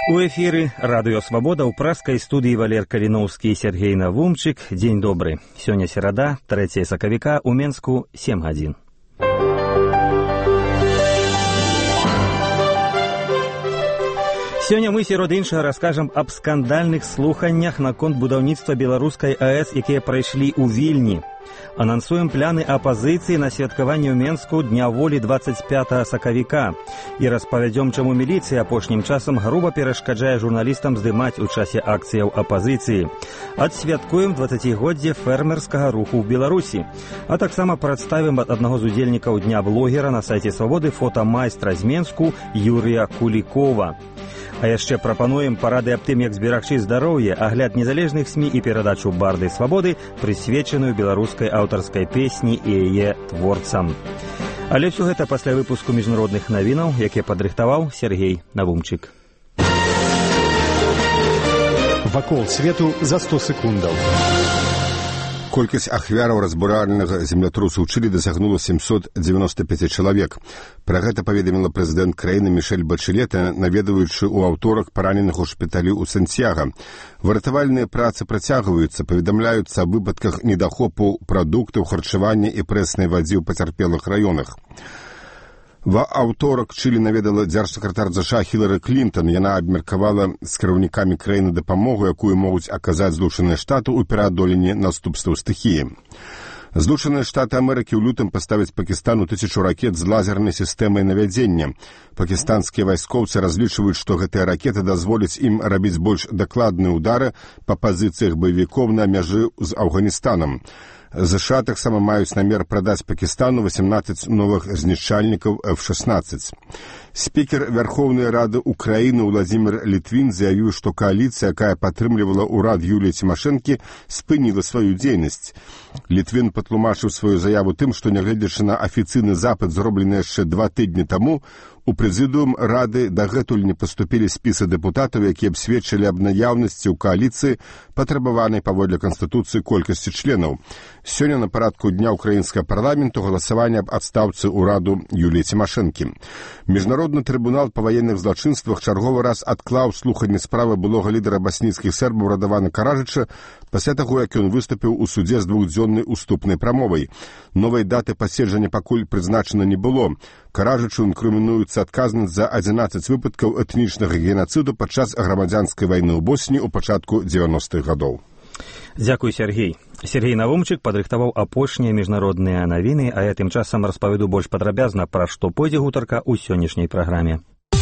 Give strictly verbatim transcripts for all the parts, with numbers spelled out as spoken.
У эфіры радыё «Свабода» ў праскай студыі Валер Каліноўскі і Сергей Навумчык. Дзень добры. Сёння серада, трэцяе сакавіка, у Менску сем гадзін. Сёння мы, сярод іншага, раскажам аб скандальных слуханнях наконт будаўніцтва беларускай АЭС, якія прайшлі ў Вільні. Анансуем пляны апазіцыі на святкаванне ў Менску Дня волі дваццаць пятага сакавіка і распавядзём, чаму міліцыя апошнім часам груба перашкаджае журналістам здымаць у часе акцыяў апазіцыі. Адсвяткуем дваццацігоддзе фермерскага руху ў Беларусі. А таксама прадставім ад аднаго з удзельнікаў Дня блогера на сайце Свабоды фотамайстра з Менску Юрыя Кулікова. А яшчэ прапануем парады аб тым, як зберагчы здароўе, агляд незалежных СМІ і перадачу «Барды свабоды», прысвечаную беларускай аўтарскай песні і яе творцам. Але ўсё гэта пасля выпуску міжнародных навінаў, які падрыхтаваў Сергей Навумчык. Вакол свету за сто секундаў. Колькасць ахвяраў разбуральнага землятрусу ў Чылі дасягнула семьсот девяносто пять чалавек. Пра гэта паведаміла прэзідэнт краіны Мішэль Бачэлета, наведваючы ў аўторак параненых у шпіталі ў Сантьяга. Выратавальныя працы працягваюцца, паведамляюцца аб выпадках недахопу прадуктаў харчавання і прэснай вадзе ў пацярпелых раёнах. Ва аўторак Чылі наведала дзяржсакратар ЗША Хілары Клінтон. Яна абмеркавала з кіраўнікамі краіны дапамогу, якую могуць аказаць Злучаныя Штаты ў пераадоленні наступстваў стыхіі. Злучаныя Штаты Амерыкі ў лютым паставяць Пакістану тысячу ракет з лазернай сістэмай навядзення. Пакістанскія вайскоўцы разлічваюць, што гэтыя ракеты дазволяць ім рабіць больш дакладныя ўдары па пазіцыях баевікоў на мяжы з Афганістанам. ЗША таксама маюць намер прадаць Пакістану восемнадцать новых знішчальнікаў эф шестнадцать. Спікер Вярхоўнай Рады Украіны Уладзімір Літвін заявіў, што кааліцыя, якая падтрымлівала ўрад Юліі Цімашэнкі, спыніла сваю дзейнасць. Літвін патлумачыў сваю заяву тым, што, нягледзячы на афіцыйны запыт, зроблены яшчэ два тыдні таму, у прэзідыум Рады дагэтуль не паступілі спісы дэпутатаў, якія б сведчылі аб наяўнасці ў кааліцыі патрабаванай паводле Канстытуцыі колькасці членаў. Сёння на парадку дня ўкраінскага парламенту галасаванне аб адстаўцы ўраду Юліі Цімашэнкі. Міжнародны трыбунал па ваенных злачынствах чарговы раз адклаў слуханне справы былога лідара басніцкіх сербаў Радавана Караджыча пасля таго, як ён выступіў у судзе з двухдзённай уступнай прамовай. Новай даты паседжання пакуль прызначана не было. Караджычу інкрымінуецца адказнасць за адзінаццаць выпадкаў этнічнага генацыду падчас грамадзянскай вайны ў Босні ў пачатку дзевяностых гадоў. Дзякуй, Сергей. Сергей Навумчык падрыхтаваў апошнія міжнародныя навіны, а я тым часам распавяду больш падрабязна, пра што пойдзе гутарка ў сённяшняй праграме.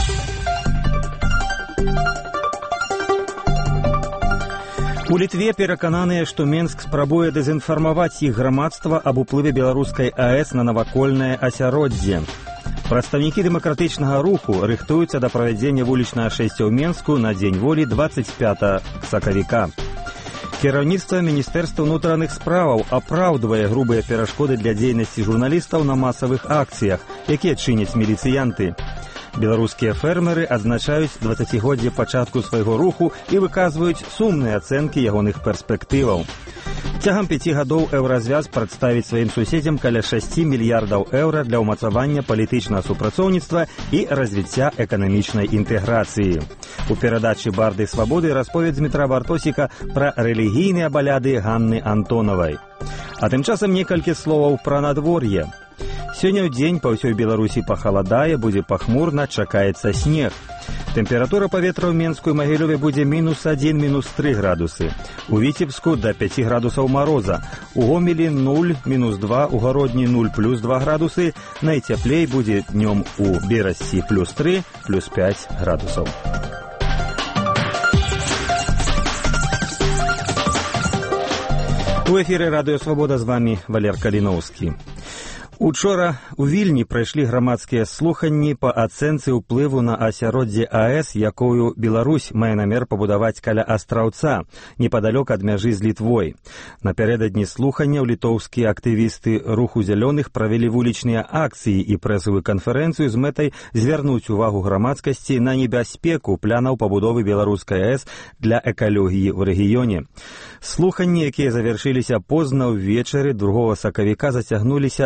У Літве перакананыя, што Менск спрабуе дэзінфармаваць іх грамадства аб уплыве беларускай АЭС на навакольнае асяроддзе. Прадстаўнікі дэмакратычнага руху рыхтуюцца да правядзення вулічнага шэсця ў Менску на Дзень волі дваццаць пятага сакавіка. Кіраўніцтва Міністэрства ўнутраных справаў апраўдвае грубыя перашкоды для дзейнасці журналістаў на масавых акцыях, якія чыняць міліцыянты. Беларускія фермеры адзначаюць дваццацігоддзе пачатку свайго руху і выказваюць сумныя ацэнкі ягоных перспектываў. Цягам пяці гадоў Еўразвяз прадставіць сваім суседзям каля шасці мільярдаў еўра для ўмацавання палітычнага супрацоўніцтва і развіцця эканамічнай інтэграцыі. У перадачы «Барды свабоды» расповед Дмітра Бартосіка пра рэлігійныя абаляды Ганны Антонавай. А тым часам некалькі словаў пра надвор'е. Сёння ў дзень па ўсёй Беларусі пахаладае, будзе пахмурна, чакаецца снег. Тэмпература паветра ў Менску і Магілёве будзе мінус адзін - мінус тры градусы. У Віцебску да пяці градусаў мароза. У Гомелі нуль - мінус два, у Гародні нуль плюс два градусы. Найцяплей будзе днём у Берасці плюс тры, плюс пяць градусаў. У эфіры радыё «Свабода», з вамі Валер Каліноўскі. Учора у Вільні прайшлі грамадскія слуханні па ацэнцы ўплыву на асяроддзе АЭС, якую Беларусь мае намер пабудаваць каля Астраўца, непадалёк ад мяжы з Літвой. Напярэдадні слуханняў літоўскія актывісты руху зялёных правялі вулічныя акцыі і прэсавую канферэнцыю з мэтай звярнуць увагу грамадскасці на небяспеку планаў пабудовы беларускай АЭС для экалогіі ў рэгіёне. Слуханні, якія завяршыліся позна ўвечары другога сакавіка, зацягнуліся нашмат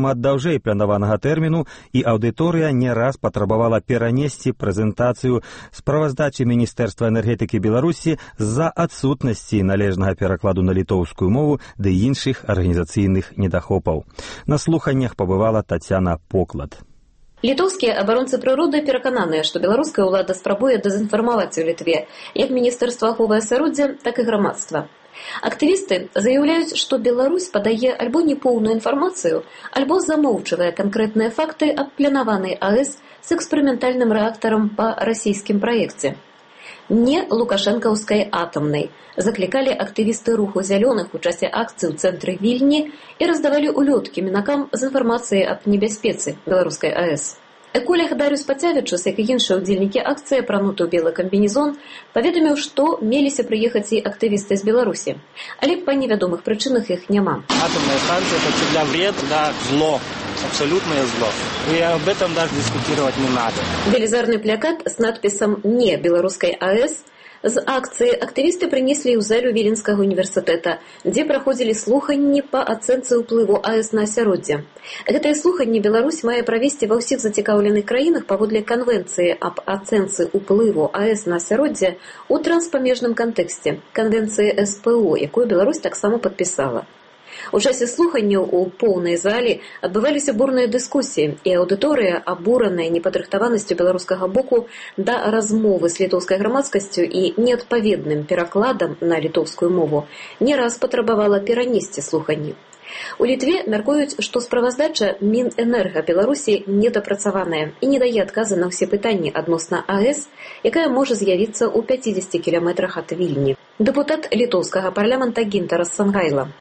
шмат даўжэй планаванага тэрміну, і аўдыторыя не раз патрабавала перанесці прэзентацыю справаздачы Міністэрства энергетыкі Беларусі з-за адсутнасці належнага перакладу на літоўскую мову ды іншых арганізацыйных недахопаў. На слуханнях пабывала Тацяна Поклад. Літоўскія абаронцы прыроды перакананыя, што беларуская ўлада спрабуе дэзінфармаваць у Літве як Міністэрства аховы асяроддзя, так і грамадства. Актывісты заяўляюць, што Беларусь падае альбо непоўную інфармацыю, альбо замоўчвае канкрэтныя факты аб планаванай АЭС з эксперыментальным рэактарам па расійскім праекце. Не лукашэнкаўскай атамнай, заклікалі актывісты руху зялёных у часе акцыі ў цэнтры Вільні і раздавалі улёткі мінакам з інфармацыяй аб небяспецы беларускай АЭС. Эколог Дарыус Пацявічус, як і іншыя ўдзельнікі акцыі, апрануты ў белы камбінезон, паведаміў, што меліся прыехаць і актывісты з Беларусі, але па невядомых прычынах іх няма. Атомная станция – это всегда вред, да, зло. Абсолютное зло. И об этом даже дискутировать не надо. Велизарный плакат с надписом «Не белорусской АЭС» з акцыі актывісты прынеслі ў залю Віленскага універсітэта, дзе праходзілі слуханні па ацэнцы ўплыву АЭС на асяроддзе. Гэтае слуханне Беларусь мае правесці ва ўсіх зацікаўленых краінах паводле канвенцыі аб ацэнцы ўплыву АЭС на асяроддзе ў транспамежным кантэксце, канвенцыі эс пэ о, якую Беларусь таксама падпісала. У часе слуханняў у поўнай залі адбываліся бурныя дыскусіі, і аўдыторыя, абураная непадрыхтаванасцю беларускага боку да размовы з літоўскай грамадскасцю і неадпаведным перакладам на літоўскую мову, не раз патрабавала перанесці слуханні. У Літве мяркуюць, што справаздача Мінэнерга Беларусі недапрацаваная і не дае адказы на ўсе пытанні адносна АЭС, якая можа з'явіцца ў пяцідзесяці кіламетрах ад Вільні. Дэпутат літоўскага парламента Гінтарас Сангайла.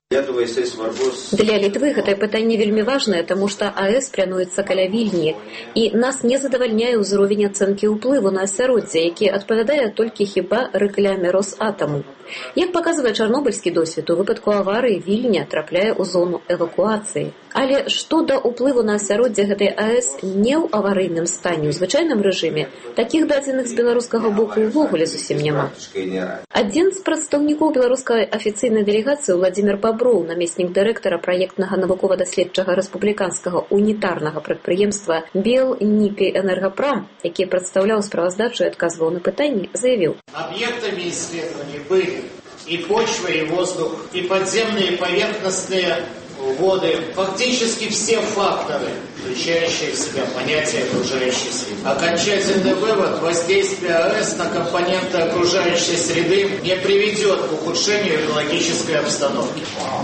Для Літвы гэтае пытанне вельмі важнае, таму што АЭС плануецца каля Вільні, і нас не задавальняе ўзровень ацэнкі ўплыву на асяроддзе, які адпавядае толькі хіба рэкляме Росатаму. Як паказвае чарнобыльскі досвед, у выпадку аварыі Вільня трапляе ў зону эвакуацыі. Але што да ўплыву на асяроддзе гэтай АЭС не ў аварыйным стане, у звычайным рэжыме, такіх дадзеных з беларускага боку ўвогуле зусім няма. Адзін з прадстаўнікоў беларускай афіцыйнай дэлегацыі Владзімір Баброў, намеснік дырэктара праектнага навукова-даследчага рэспубліканскага унітарнага прадпрыемства Белніпі Энергапрам, які прадстаўляў справаздачу і адказваў на пытанні, заявіў: Объектами исследований были и почва, и воздух, и подземные, и поверхностные воды, фактически все факторы, включающие в себя понятие окружающей среды. Окончательный вывод: воздействие АЭС на компоненты окружающей среды не приведет к ухудшению экологической обстановки.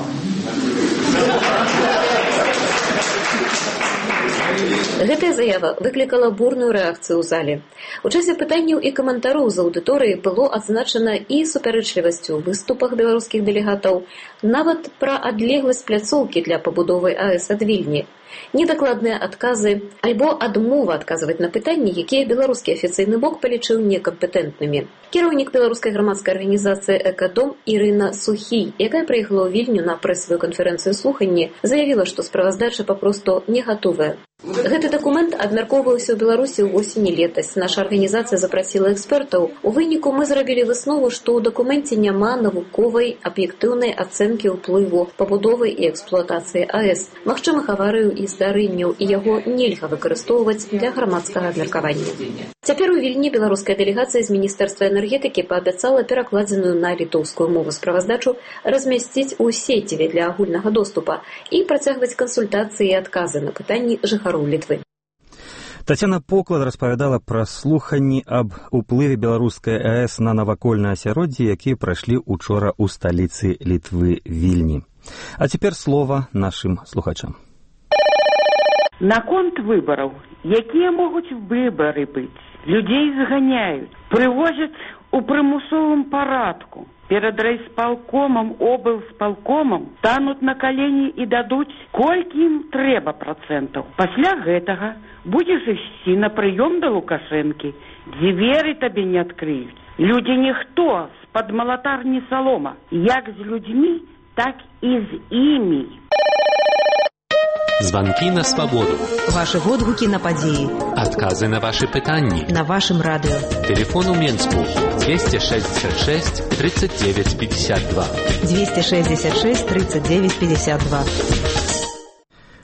Гэтая заява выклікала бурную рэакцыю ў зале. У часе пытанняў і каментароў з аўдыторыі было адзначана і супярэчлівасць у выступах беларускіх дэлегатаў, нават пра адлегласць пляцоўкі для пабудовы АЭС ад Вільні, недакладныя адказы альбо адмова адказваць на пытанні, якія беларускі афіцыйны бок палічыў некампетэнтнымі. Кіраўнік беларускай грамадскай арганізацыі «Экадом» Ірына Сухій, якая прыехала ў Вільню на прэсавую канферэнцыю слуханні, заявіла, што справаздача папросту не гатовая. Гэты дакумент абмяркоўваўся ў Беларусі ў восені летась. Наша арганізацыя запрасіла экспертаў. У выніку мы зрабілі выснову, што ў дакуменце няма навуковай аб'ектыўнай ацэнкі ўплыву пабудовы і эксплуатацыі АЭС, магчымых аварыяў і здарэнняў, і яго нельга выкарыстоўваць для грамадскага абмеркавання. Цяпер у Вільні беларуская дэлегацыя з Міністэрства энергетыкі паабяцала перакладзеную на літоўскую мову справаздачу размясціць у сеціве для агульнага доступа і працягваць кансультацыі і адказы на пытанні жыхароў Літвы. Тацяна Поклад распавядала пра слуханні аб уплыве беларускай АЭС на навакольнае асяроддзе, якія прайшлі учора ў сталіцы Літвы Вільні. А цяпер слова нашым слухачам. Наконт выбараў, якія могуць выбары быць, людзей зганяюць, прывозяць у прымусовым парадку. Перад райсполкомом, облсполкомом станут на колени и дадут, колькі ім трэба процентаў. Пасля гэтага будзеш ісці на прыём да Лукашэнкі, дзверы табе не адкрыюць. Людзі ніхто, з-пад малатарні салома. Як з людзьмі, так і з імі. Звонки на свободу. Ваши водгуки на падзеі. Отказы на ваши пытанні. На вашем радио. Телефон у Менску двести шестьдесят шесть тридцать девять пятьдесят два. двести шестьдесят шесть тридцать девять пятьдесят два.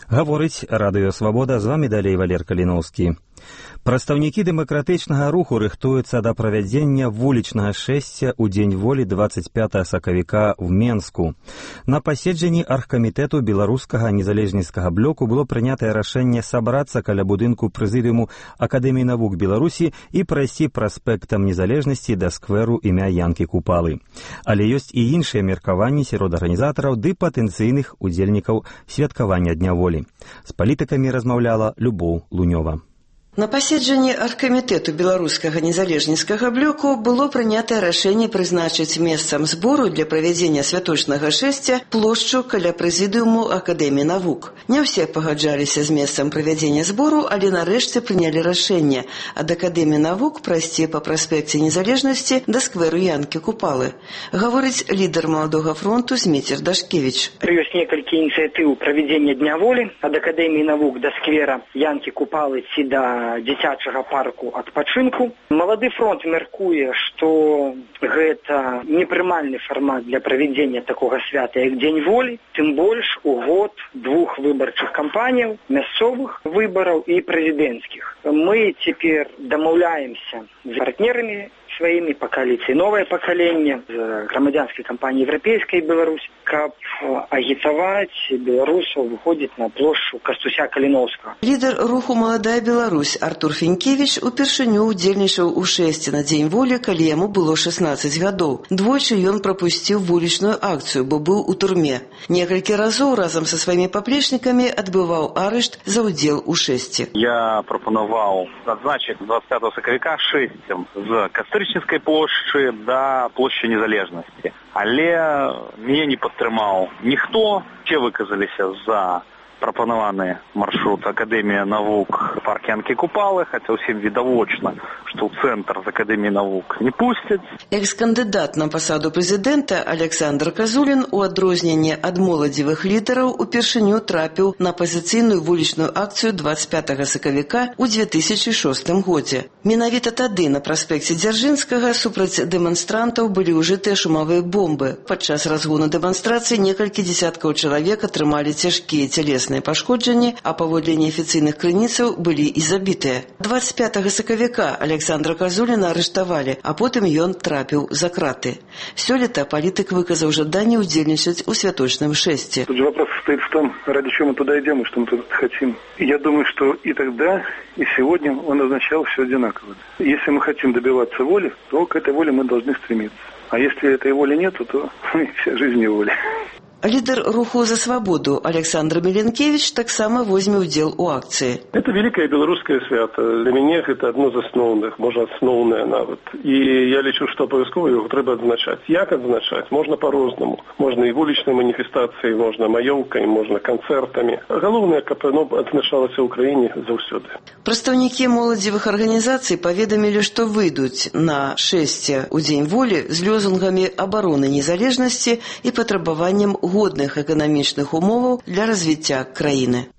Гаворыць Радыё Свабода, з вамі далей Валер Каліноўскі. Прадстаўнікі дэмакратычнага руху рыхтуюцца да правядзення вулічнага шэсця ў дзень волі двадцать пятага сакавіка в Менску. На паседжанні аргкамітэту беларускага незалежніцкага блоку было прынятае рашэнне сабрацца каля будынку прэзідыуму Акадэміі навук Беларусі і прайсці праспектам незалежнасці да скверу імя Янкі Купалы. Але ёсць і іншыя меркаванні сярод арганізатараў ды патэнцыйных удзельнікаў святкавання Дня волі. З палітыкамі размаўляла Любоў Лунёва. На паседжанні аргкамітэту беларускага незалежніцкага блоку было прынятае рашэнне прызначыць месцам збору для правядзення святочнага шэсця плошчу каля прэзідыуму Акадэміі навук. Не ўсе пагаджаліся з месцам правядзення збору, але нарэшце прынялі рашэнне ад Акадэміі навук прайсці па праспекце незалежнасці да скверу Янкі Купалы. Гаворыць лідар маладога фронту Зміцер Дашкевіч. Ёсць некалькі ініцыятыў правядзення Дня волі ад Акадэміі навук да сквера Янкі Купалы ці да дзіцячага парку адпачынку. Малады фронт мяркуе, што гэта непрымальны фармат для правядзення такога свята, як Дзень волі, тым больш у год двух выбарчых кампаніяў, мясцовых выбараў і прэзідэнцкіх. Мы цяпер дамаўляемся з партнерамі сваімі па кааліцыі «Новае пакаленне», з грамадзянскай кампаніі «Еўрапейская Беларусь», каб агітаваць беларусаў выходзіць на плошчу Кастуся Каліноўскага. Лідар руху «Маладая Беларусь» Артур Фінкевіч упершыню удзельнічаў у шэсці на Дзень волі, калі яму было шаснаццаць гадоў. Двойчы ён прапусціў вулічную акцыю, бо быў у турме. Некалькі разоў разам са сваімі паплечнікамі адбываў арышт за ўдзел у шэсці. Я прапанаваў адзначыць двадцать пятага сакавіка шэсцем з Кастрычніцкай плошчы да плошчы Незалежнасці. Але мяне не падтрымаў ніхто. Все выказаліся за прапанаваны маршрут Акадэмія навук парк Янкі Купалы, хаця ўсім відавочна, што ў цэнтр з Акадэміі навук не пусцяць. Экс-кандыдат на пасаду прэзідэнта Александр Казулін у адрозненне ад моладзевых лідараў упершыню трапіў на пазіцыйную вулічную акцыю двадцать пятага сакавіка ў две тысячы шостым годзе. Менавіта тады на праспекце Дзяржынскага супраць дэманстрантаў былі ўжытыя шумавыя бомбы. Падчас разгону дэманстрацыі некалькі дзесяткаў чалавек атрымалі цяжкія цялесныя пашкоджанні, а паводле неафіцыйных крыніцаў былі і забітыя. двадцать пятага сакавіка Александра Казуліна арыштавалі, а потым ён трапіў за краты. Сёлета палітык выказаў жаданне удзельнічаць у святочным шэсці. Тут же вопрос стоит в том, ради чего мы туда идем и что мы туда хотим. Я думаю, что и тогда, и сегодня он означал все одинаково. Если мы хотим добиваться воли, то к этой воле мы должны стремиться. А если этой воли нету, то вся жизнь не воля. Лідар руху за свабоду Александр Меленкевич таксама возьме ўдзел у акцыі. Это великое беларускае свято. Для мяне гэта адно з асноўных, можа асноўнае нават. І я лічу, што абавязкова яго трэба адзначаць. Як адзначаць? Можна па-рознаму. Можна і вулічнай маніфестацыяй, можна маёўкай, можна канцэртамі. Галоўнае, каб оно адзначалася ў краіне заўсёды. Прадстаўнікі моладзевых арганізацый паведамілі, што выйдуць на шэсце ў Дзень волі з лёзунгамі абароны незалежнасці і патрабаваннем годных эканамічных умоваў для развіцця краіны.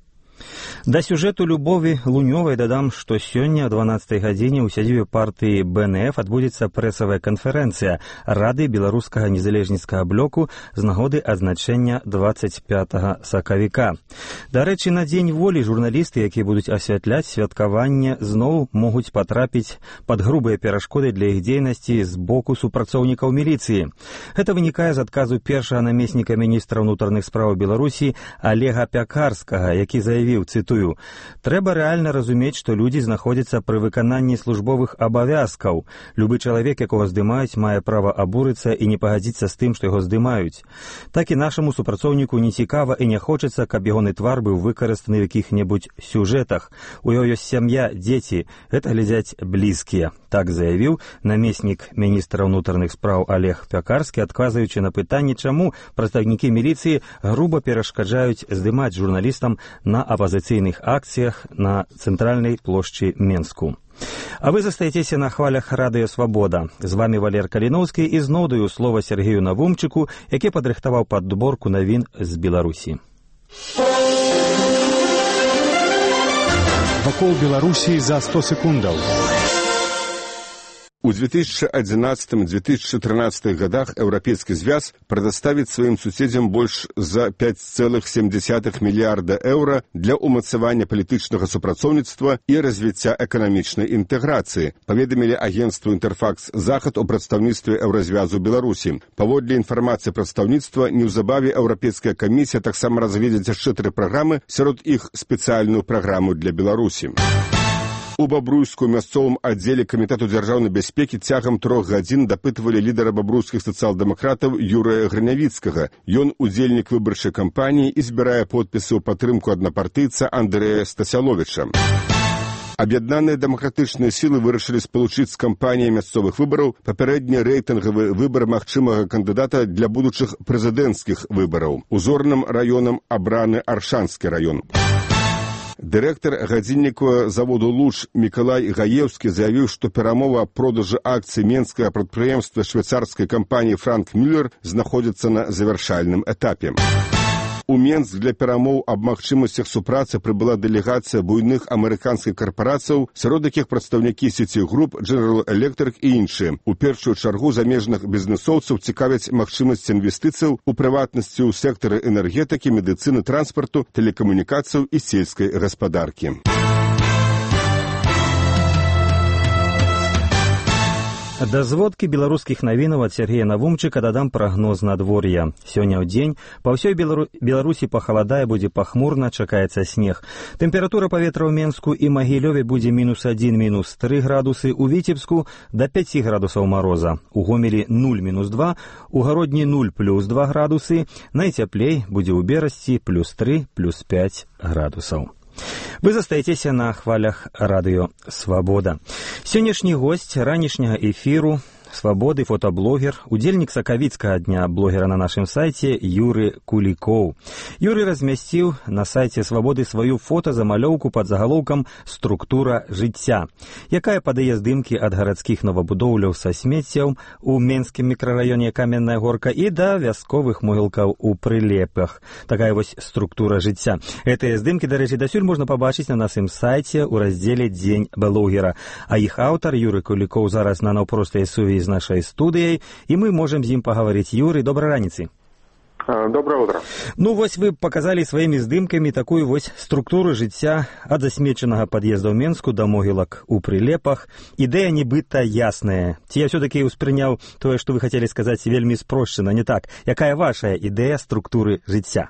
Да сюжэту Любові Лунёвай дадам, што сёння о дванаццатай гадзіне ў сядзібе партыі Бэ Эн Эф адбудзецца прэсавая канферэнцыя Рады беларускага незалежніцкага блоку з нагоды адзначэння двадцать пятага сакавіка. Дарэчы, на Дзень волі журналісты, якія будуць асвятляць святкаванне, зноў могуць патрапіць пад грубыя перашкоды для іх дзейнасці з боку супрацоўнікаў міліцыі. Гэта вынікае з адказу першага намесніка міністра ўнутраных спраў Беларусі Олега Пякарскага, які заявіў, цытую, «Трэба рэальна разумець, што людзі знаходзяцца пры выкананні службовых абавязкаў. Любы чалавек, якога здымаюць, мае права абурыцца і не пагадзіцца з тым, што яго здымаюць. Так і нашаму супрацоўніку не цікава і не хочацца, каб ягоны твар быў выкарыстаны ў якіх-небудзь сюжэтах. У яго ёсць сям'я, дзеці, гэта глядзяць блізкія». Так заявіў намеснік міністра ўнутраных спраў Олег Пякарскі, адказваючы на пытанне, чаму прадстаўнікі міліцыі груба перашкаджаюць здымаць журналістам на апазіцыйных акцыях на цэнтральнай плошчы Менску. А вы застаецеся на хвалях Радыё Свабода. З вами Валер Каліноўскі і зноў даю слова Сергею Навумчыку, які падрыхтаваў падборку навін з Беларусі. Вакол Беларусі за сто секундаў. У две тысячи одиннадцатом - две тысячи тринадцатых годах Европейский Звяз предоставит своим суседям больше за пять целых семь десятых миллиарда евро для умацавання палітычнага супрацоўніцтва і развіцця эканамічнай інтэграцыі, паведамілі агентству «Інтэрфакс Захад» у прадстаўніцтве Еўразвязу Беларусі. Паводле інфармацыі прадстаўніцтва, неўзабаве Еўрапейская камісія таксама разведзе яшчэ тры праграмы, сярод іх спецыяльную праграму для Беларусі. У Бабруйску мясцовым аддзеле Камітэту дзяржаўнай бяспекі цягам трох гадзін дапытвалі лідара бабруйскіх сацыял-дэмакратаў Юрыя Грынявіцкага. Ён удзельнік выбарчай кампаніі і збірае подпісы ў падтрымку аднапартыйца Андрэя Стасяловіча. Аб'яднаныя дэмакратычныя сілы вырашылі спалучыць з кампаніяй мясцовых выбараў папярэдні рэйтынгавы выбар магчымага кандыдата для будучых прэзідэнцкіх выбараў. Узорным раёнам абраны Аршанскі раён. Дырэктар гадзіннікавага заводу «Луч» Мікалай Гаеўскі заявіў, што перамова аб продажы акцый менскага прадпрыемства швейцарскай кампаніі «Франк Мюллер» знаходзіцца на завяршальным этапе. У Менск для перамоў аб магчымасцях супрацы прыбыла дэлегацыя буйных амерыканскіх карпарацыяў, сярод якіх прадстаўнікі Citigroup, General Electric і іншыя. У першую чаргу замежных бізнэсоўцаў цікавяць магчымасці інвестыцыяў у прыватнасці ў сектары энергетыкі, медыцыны, транспарту, тэлекамунікацыяў і сельскай гаспадаркі. Да зводкі беларускіх навінаў ад Сергея Навумчыка дадам прагноз надвор'я. Сёння ў дзень па ўсёй Белару... Беларусі пахаладае, будзе пахмурна, чакаецца снег. Тэмпература паветра ў Менску і Магілёве будзе мінус адзін - мінус тры градусы, у Віцебску да пяці градусаў мароза, у Гомелі нуль - мінус два, у Гародні нуль плюс два градусы, найцяплей будзе ў Берасці плюс тры плюс пяць градусаў. Вы застаецеся на хвалях радыё «Свабода». Сённяшні госць ранішняга эфіру «Свабоды» фотаблогер, удзельнік сакавіцкага дня блогера на нашым сайце Юры Кулікоў. Юры размясціў на сайце «Свабоды» сваю фотазамалёўку пад загалоўкам «Структура жыцця», якая падае здымкі ад гарадскіх новабудоўляў са смеццяў у Менскім мікрараёне Каменная Горка і да вясковых могілкаў у Прылепах. Такая вось структура жыцця. Гэтыя здымкі, дарэчы, дасюль можна пабачыць на нашым сайце ў раздзеле «Дзень блогера». А іх аўтар Юры Кулікоў зараз на наўпростай сувязі з нашай студыяй, і мы можам з ім пагаварыць. Юры, добрай раніцы. Доброе утро. Ну, вось вы паказалі сваімі здымкамі такую вось структуру жыцця ад засмечанага пад'езда ў Менску да могілак у Прылепах. Ідэя нібыта ясная. Ці я ўсё-такі ўспрыняў тое, што вы хацелі сказаць, вельмі спрошчана, не так? Якая вашая ідэя структуры жыцця?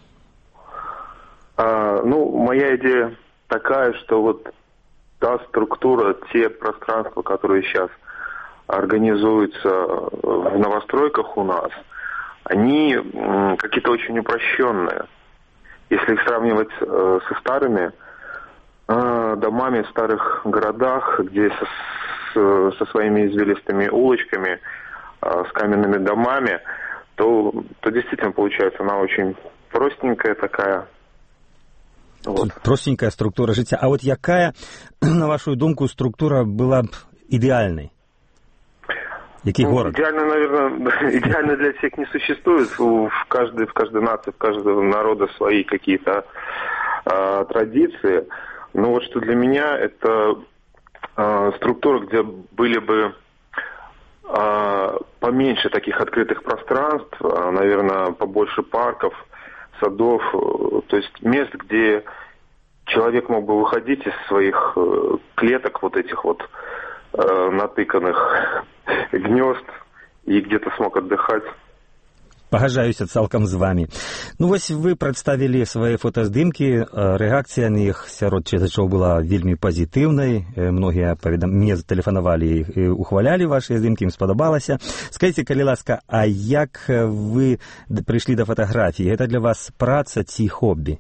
А, ну, моя идея такая, что вот та структура, те пространства, которые сейчас организуются в новостройках у нас, они какие-то очень упрощенные. Если их сравнивать со старыми домами в старых городах, где со, со своими извилистыми улочками, с каменными домами, то, то действительно получается она очень простенькая такая. Вот. Простенькая структура жыцця. А вот якая, на вашу думку, структура была б идеальной? Який ну, город? Идеально, наверное, идеально для всех не существует. В каждой, в каждой нации, в каждого народа свои какие-то э, традиции. Но вот что для меня это э, структура, где были бы э, поменьше таких открытых пространств, э, наверное, побольше парков, садов, э, то есть мест, где человек мог бы выходить из своих э, клеток вот этих вот э, натыканных гнезд и где-то смог отдыхать. Пагаджаюся цалкам з вами. Ну вось вы прадставілі свае фотаздымкі, рэакцыя на іх сярод чытачоў была вельмі пазітыўнай. Многія паведам... мне затэлефанавалі і ухвалялі вашыя здымкі, ім спадабалася. Скажыце, калі ласка, а як вы прыйшлі да фатаграфіі? Гэта для вас праца ці хоббі?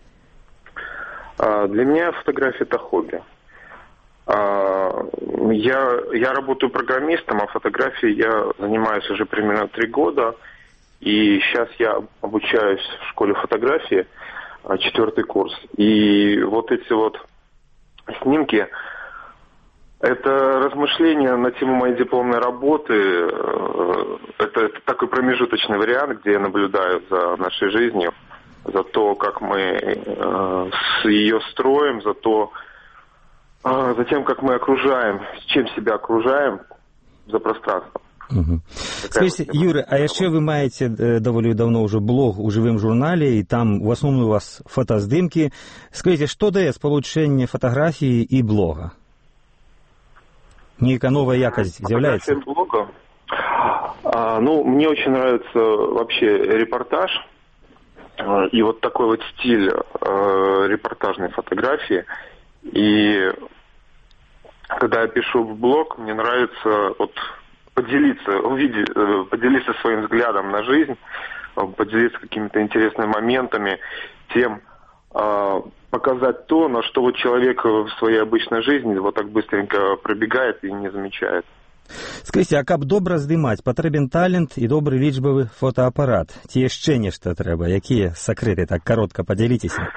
А, для меня фотография это хобби. Я, я работаю программистом, а фотографией я занимаюсь уже примерно три года. И сейчас я обучаюсь в школе фотографии, четвертый курс. И вот эти вот снимки, это размышления на тему моей дипломной работы. Это, это такой промежуточный вариант, где я наблюдаю за нашей жизнью, за то, как мы с ее строим, за то, за тем, как мы окружаем, чем себя окружаем за пространством. Угу. Скажите, Юрий, а еще вы маете довольно давно уже блог у «Живым журнале», и там в основном у вас фотоздымки. Скажите, что дает получение фотографии и блога? Некая новая якость является? Блога? А, ну, мне очень нравится вообще репортаж. И вот такой вот стиль э, репортажной фотографии. И когда я пишу в блог, мне нравится вот поделиться, увидеть, поделиться своим взглядом на жизнь, поделиться какими-то интересными моментами, тем э, показать то, на что вот человек в своей обычной жизни вот так быстренько пробегает и не замечает. Скажите, а каб добра здымаць, патрэбен талент і добры лічбавы фотоапарат. Ці яшчэ нешта трэба? Якія сакрэты? Так коротко поделитеся.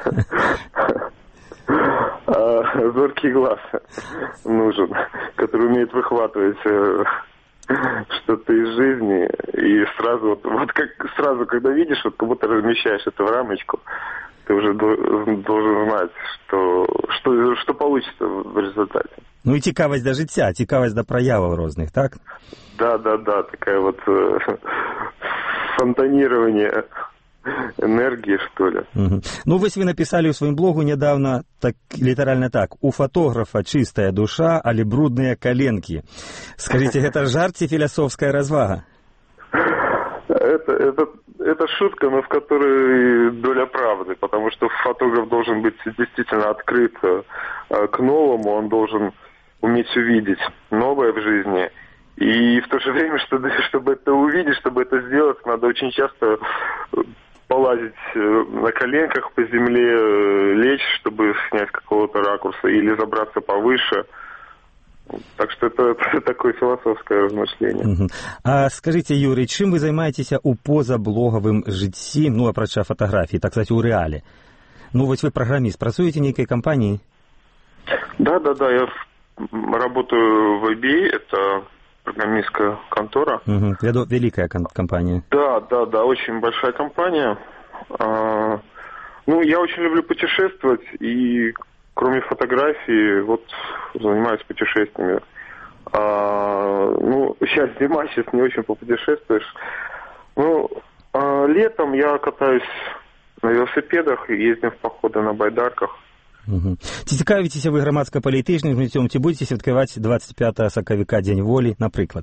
Зоркий глаз нужен, который умеет выхватывать что-то из жизни. И сразу, вот, вот как сразу, когда видишь, вот как будто размещаешь это в рамочку, ты уже должен знать, что, что, что получится в результате. Ну и цікавасць да жыцця, цікавасць да праяваў розных, так? Да, да, да, такая вот э, фонтанирование энергии, что ли. Угу. Ну, вы вы написали у своем блогу недавно, так, литерально так: у фотографа чистая душа, али брудные коленки. Скажите, это жарт и философская развага? Это, это, это шутка, но в которой доля правды, потому что фотограф должен быть действительно открыт к новому, он должен уметь увидеть новое в жизни. И в то же время, чтобы, чтобы это увидеть, чтобы это сделать, надо очень часто полазить на коленках по земле, лечь, чтобы снять какого-то ракурса, или забраться повыше. Так что это, это такое философское размышление. Uh-huh. А скажите, Юрий, чым вы займаетесь у позаблогавым жыцці, ну, апрача фотографии, так сказать, у реале? Ну, вот вы программист, працуете в некой компании? Да, да, да, я работаю в ай би эй, это программистская контора. Uh-huh. Великая компания. Да, да, да, очень большая компания. А, ну, я очень люблю путешествовать, и кроме фотографии, вот занимаюсь путешествиями. А, ну, сейчас зима, сейчас не очень попутешествуешь. Ну, а летом я катаюсь на велосипедах и ездим в походы на байдарках. Угу. Ці цікавіцеся ви грамадска-палітычным жыццём, ці будете святкаваць двадцать пятого сакавіка, День воли, например?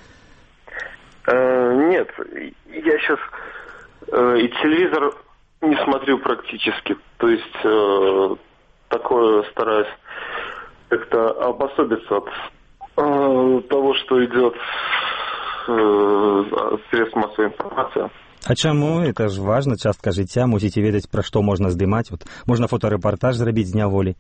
Э, нет, я сейчас э, и телевизор не смотрю практически. То есть э, такое стараюсь как-то обособиться от э, того, что идет э, средств массовой информации. А чаму? Это ж важна частка жыцця, мусіце ведаць, пра што можна здымаць. Вот, можна фоторепортаж зрабіць з Дня воли.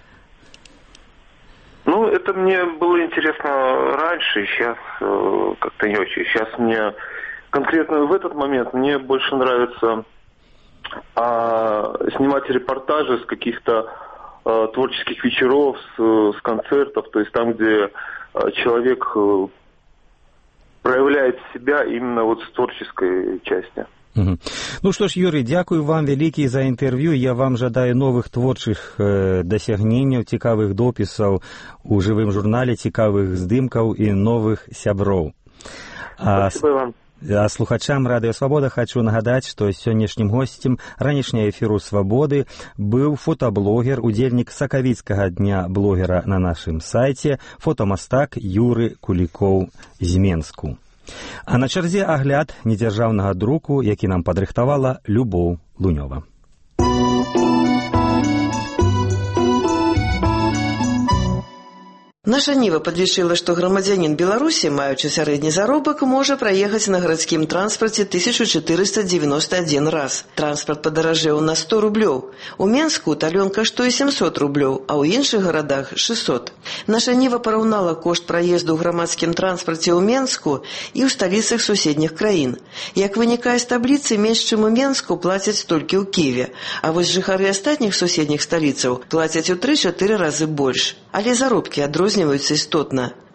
Ну, это мне было интересно раньше, сейчас э, как-то не очень. Сейчас мне конкретно в этот момент мне больше нравится а, снимать репортажи с каких-то а, творческих вечеров, с, с концертов, то есть там, где а, человек а, проявляет себя именно вот с творческой части. Угу. Ну что ж, Юрий, дякую вам вялікі за інтэрв'ю. Я вам жадаю новых творчых э, дасягненняў, цікавых допісаў у жывым журнале, цікавых здымкаў і новых сяброў. А, вам. А слухачам Радыё Свабода хочу нагадаць, што сённяшнім госцем ранішняга эфіру Свабоды быў фотаблогер, удзельнік сакавіцкага дня блогера на нашым сайце, фотамастак Юры Кулікоў з Менску. А на чарзе агляд недзяржаўнага друку, які нам падрыхтавала Любоў Лунёва. Наша Ніва падлічыла, што грамадзянін Беларусі, маючы сярэдні заробак, можа праехаць на гарадскім транспарце тысячу чатырыста дзевяносто адзін раз. Транспарт падаражэў на сто рублёў. У Менску талён каштуе сямсот рублёў, а ў іншых гарадах шэсцьсот. Наша Ніва параўнала кошт праезду ў грамадскім транспарце ў Менску і ў сталіцах суседніх краін. Як вынікае з табліцы, менш чым у Менску плацяць толькі ў Кіеве, а вось жыхары астатніх суседніх сталіцаў плацяць у тры-чатыры разы больш. Але заробкі адрозніваюцца істотна.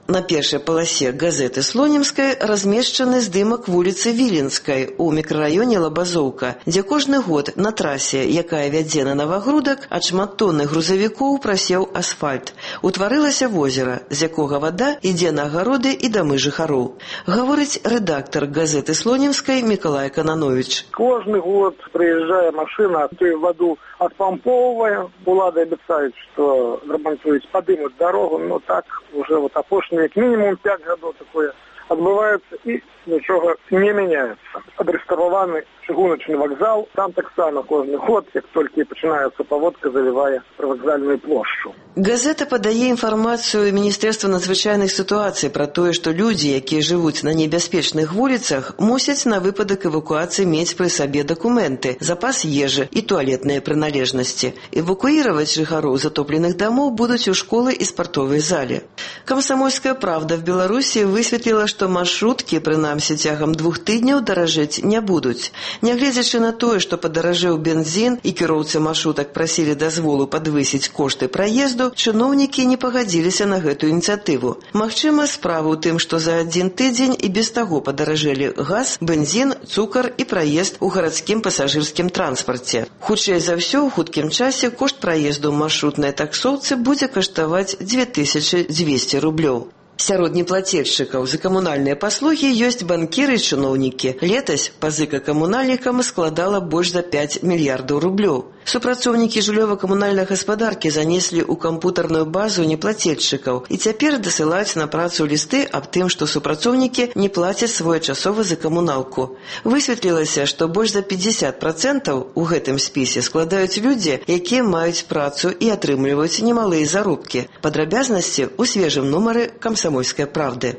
На першай паласе газеты «Слонімскай» размешчаны здымак вуліцы Віленскай у мікрараёне Лабазоўка, дзе кожны год на трасе, якая вядзе на Навагрудак, ад шматтонных грузавікоў прасеў асфальт. Утварылася возера, з якога вада ідзе на агароды і дамы жыхароў. Гаворыць рэдактар газеты «Слонімскай» Мікалай Кананович. Кожны год прыязджае машына, тую ваду адпампоўвае. Улады абяцаюць, што рамантуюць, падымуць дарогу, но так уже вот апошні як мінімум пять гадоў такое адбываецца і нічога не мяняецца. Адрэстаўраваны чыгуначны вакзал, там таксама кожны год, як толькі пачынаецца паводка, залівае прывакзальную плошчу. Газета падае інфармацыю Міністэрства надзвычайных сітуацый пра тое, што людзі, якія жывуць на небяспечных вуліцах, мусяць на выпадак эвакуацыі мець пры сабе дакументы, запас ежы і туалетныя прыналежнасці. Эвакуіраваць жыхароў затопленых дамоў будуць у школы і спартовай зале. «Комсомольская правда» в Беларусі высветліла, што маршруткі, прынамсі цягам двух тыдняў, даражэць не будуць. Нягледзячы на тое, што падаражэў бензін і кіроўцы маршрутак прасілі дазволу падвысіць кошты праезду, чыноўнікі не пагадзіліся на гэтую ініцыятыву. Магчыма, справа ў тым, што за адзін тыдзень і без таго падаражэлі газ, бензін, цукар і праезд у гарадскім пасажырскім транспарце. Хутчэй за ўсё, у хуткім часе кошт праезду ў маршрутнай таксоўцы будзе каштаваць дзве тысячы дзвесце рублёў. Сярод неплательшчыкаў за камунальныя паслугі ёсць банкіры і чыноўнікі. Летась пазыка камунальнікам складала больш за пяць мільярдаў рублёў. Супрацоўнікі жыллёва-камунальнай гаспадаркі занеслі ў кампутарную базу неплательшчыкаў і цяпер дасылаюць на працу лісты аб тым, што супрацоўнікі не плацяць своечасова за камуналку. Высветлілася, што больш за пятьдесят процентаў у гэтым спісе складаюць людзі, якія маюць працу і атрымліваюць немалыя заробкі. Падрабязнасці ў свежым нумары «Комсомольской правды».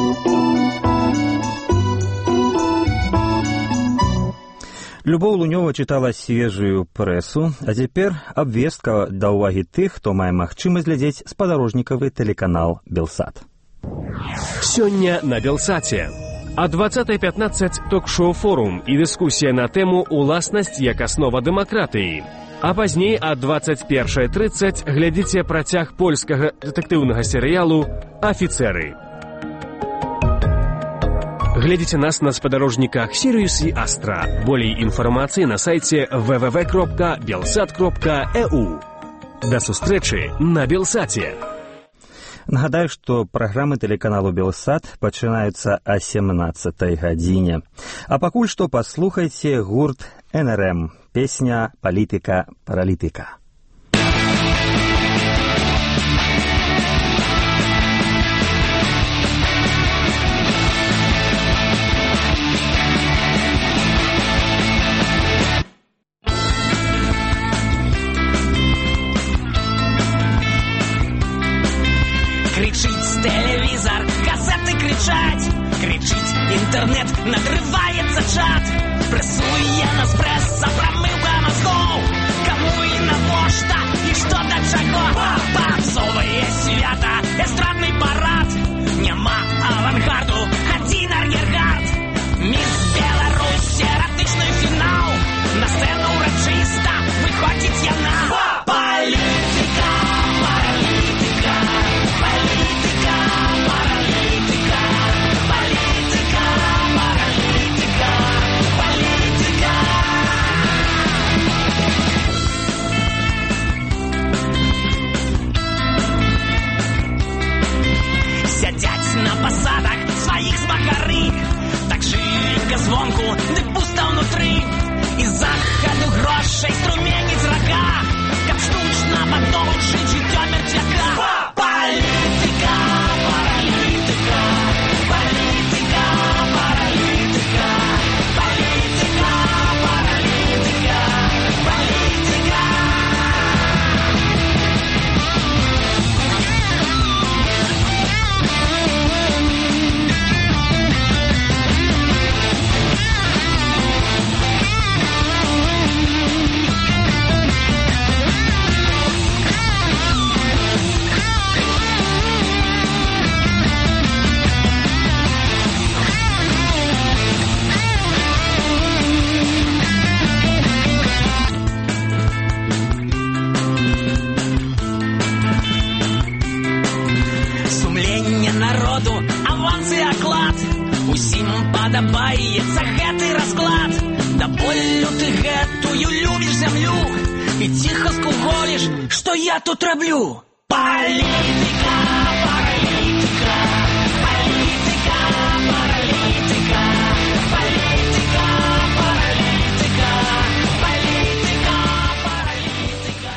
Любоў Лунёва чытала свежую прэсу, а цяпер абвестка да ўвагі тых, хто мае магчымасць глядзець спадарожнікавы тэлеканал «Белсат». Сёння на «Белсаце». А двадцатай пятнаццаць ток-шоу «Форум» і дыскусія на тэму «Уласнасць як аснова дэмакратыі». А пазней а двадцать першая тридцать глядзіце працяг польскага дэтэктыўнага серыялу «Афіцэры». Глядзіце нас на спадарожніках «Сіриус» і «Астра». Болей інфармацыі на сайце вэ вэ вэ кропка белсат кропка е у. Да сустрэчы на «Белсаце». Нагадаю, што праграмы тэлеканалу «Белсат» пачынаюцца о семнаццатай гадзіне. А пакуль што паслухайце гурт эн эр эм, песня «Палітыка паралітыка». Кричить телевизор, газеты кричать, кричить интернет, надрывается чат. Прессуе нас пресса, промывка мозгов. Кому и навошта, и что до чего. Попсовые свята, эстрадный парад. Нема авангарду, один арьергард. Мисс Беларусь, эротичный финал. На сцену урочисто выходит яна. Политика, паралитика, политика, паралитика, политика, паралитика, политика. падабаецца гэты расклад. Да болю ты гэтую любіш зямлю і ціха скуголіш, што я тут раблю. Палітыка, паралітыка, палітыка, паралітыка, палітыка, паралітыка, палітыка, паралітыка.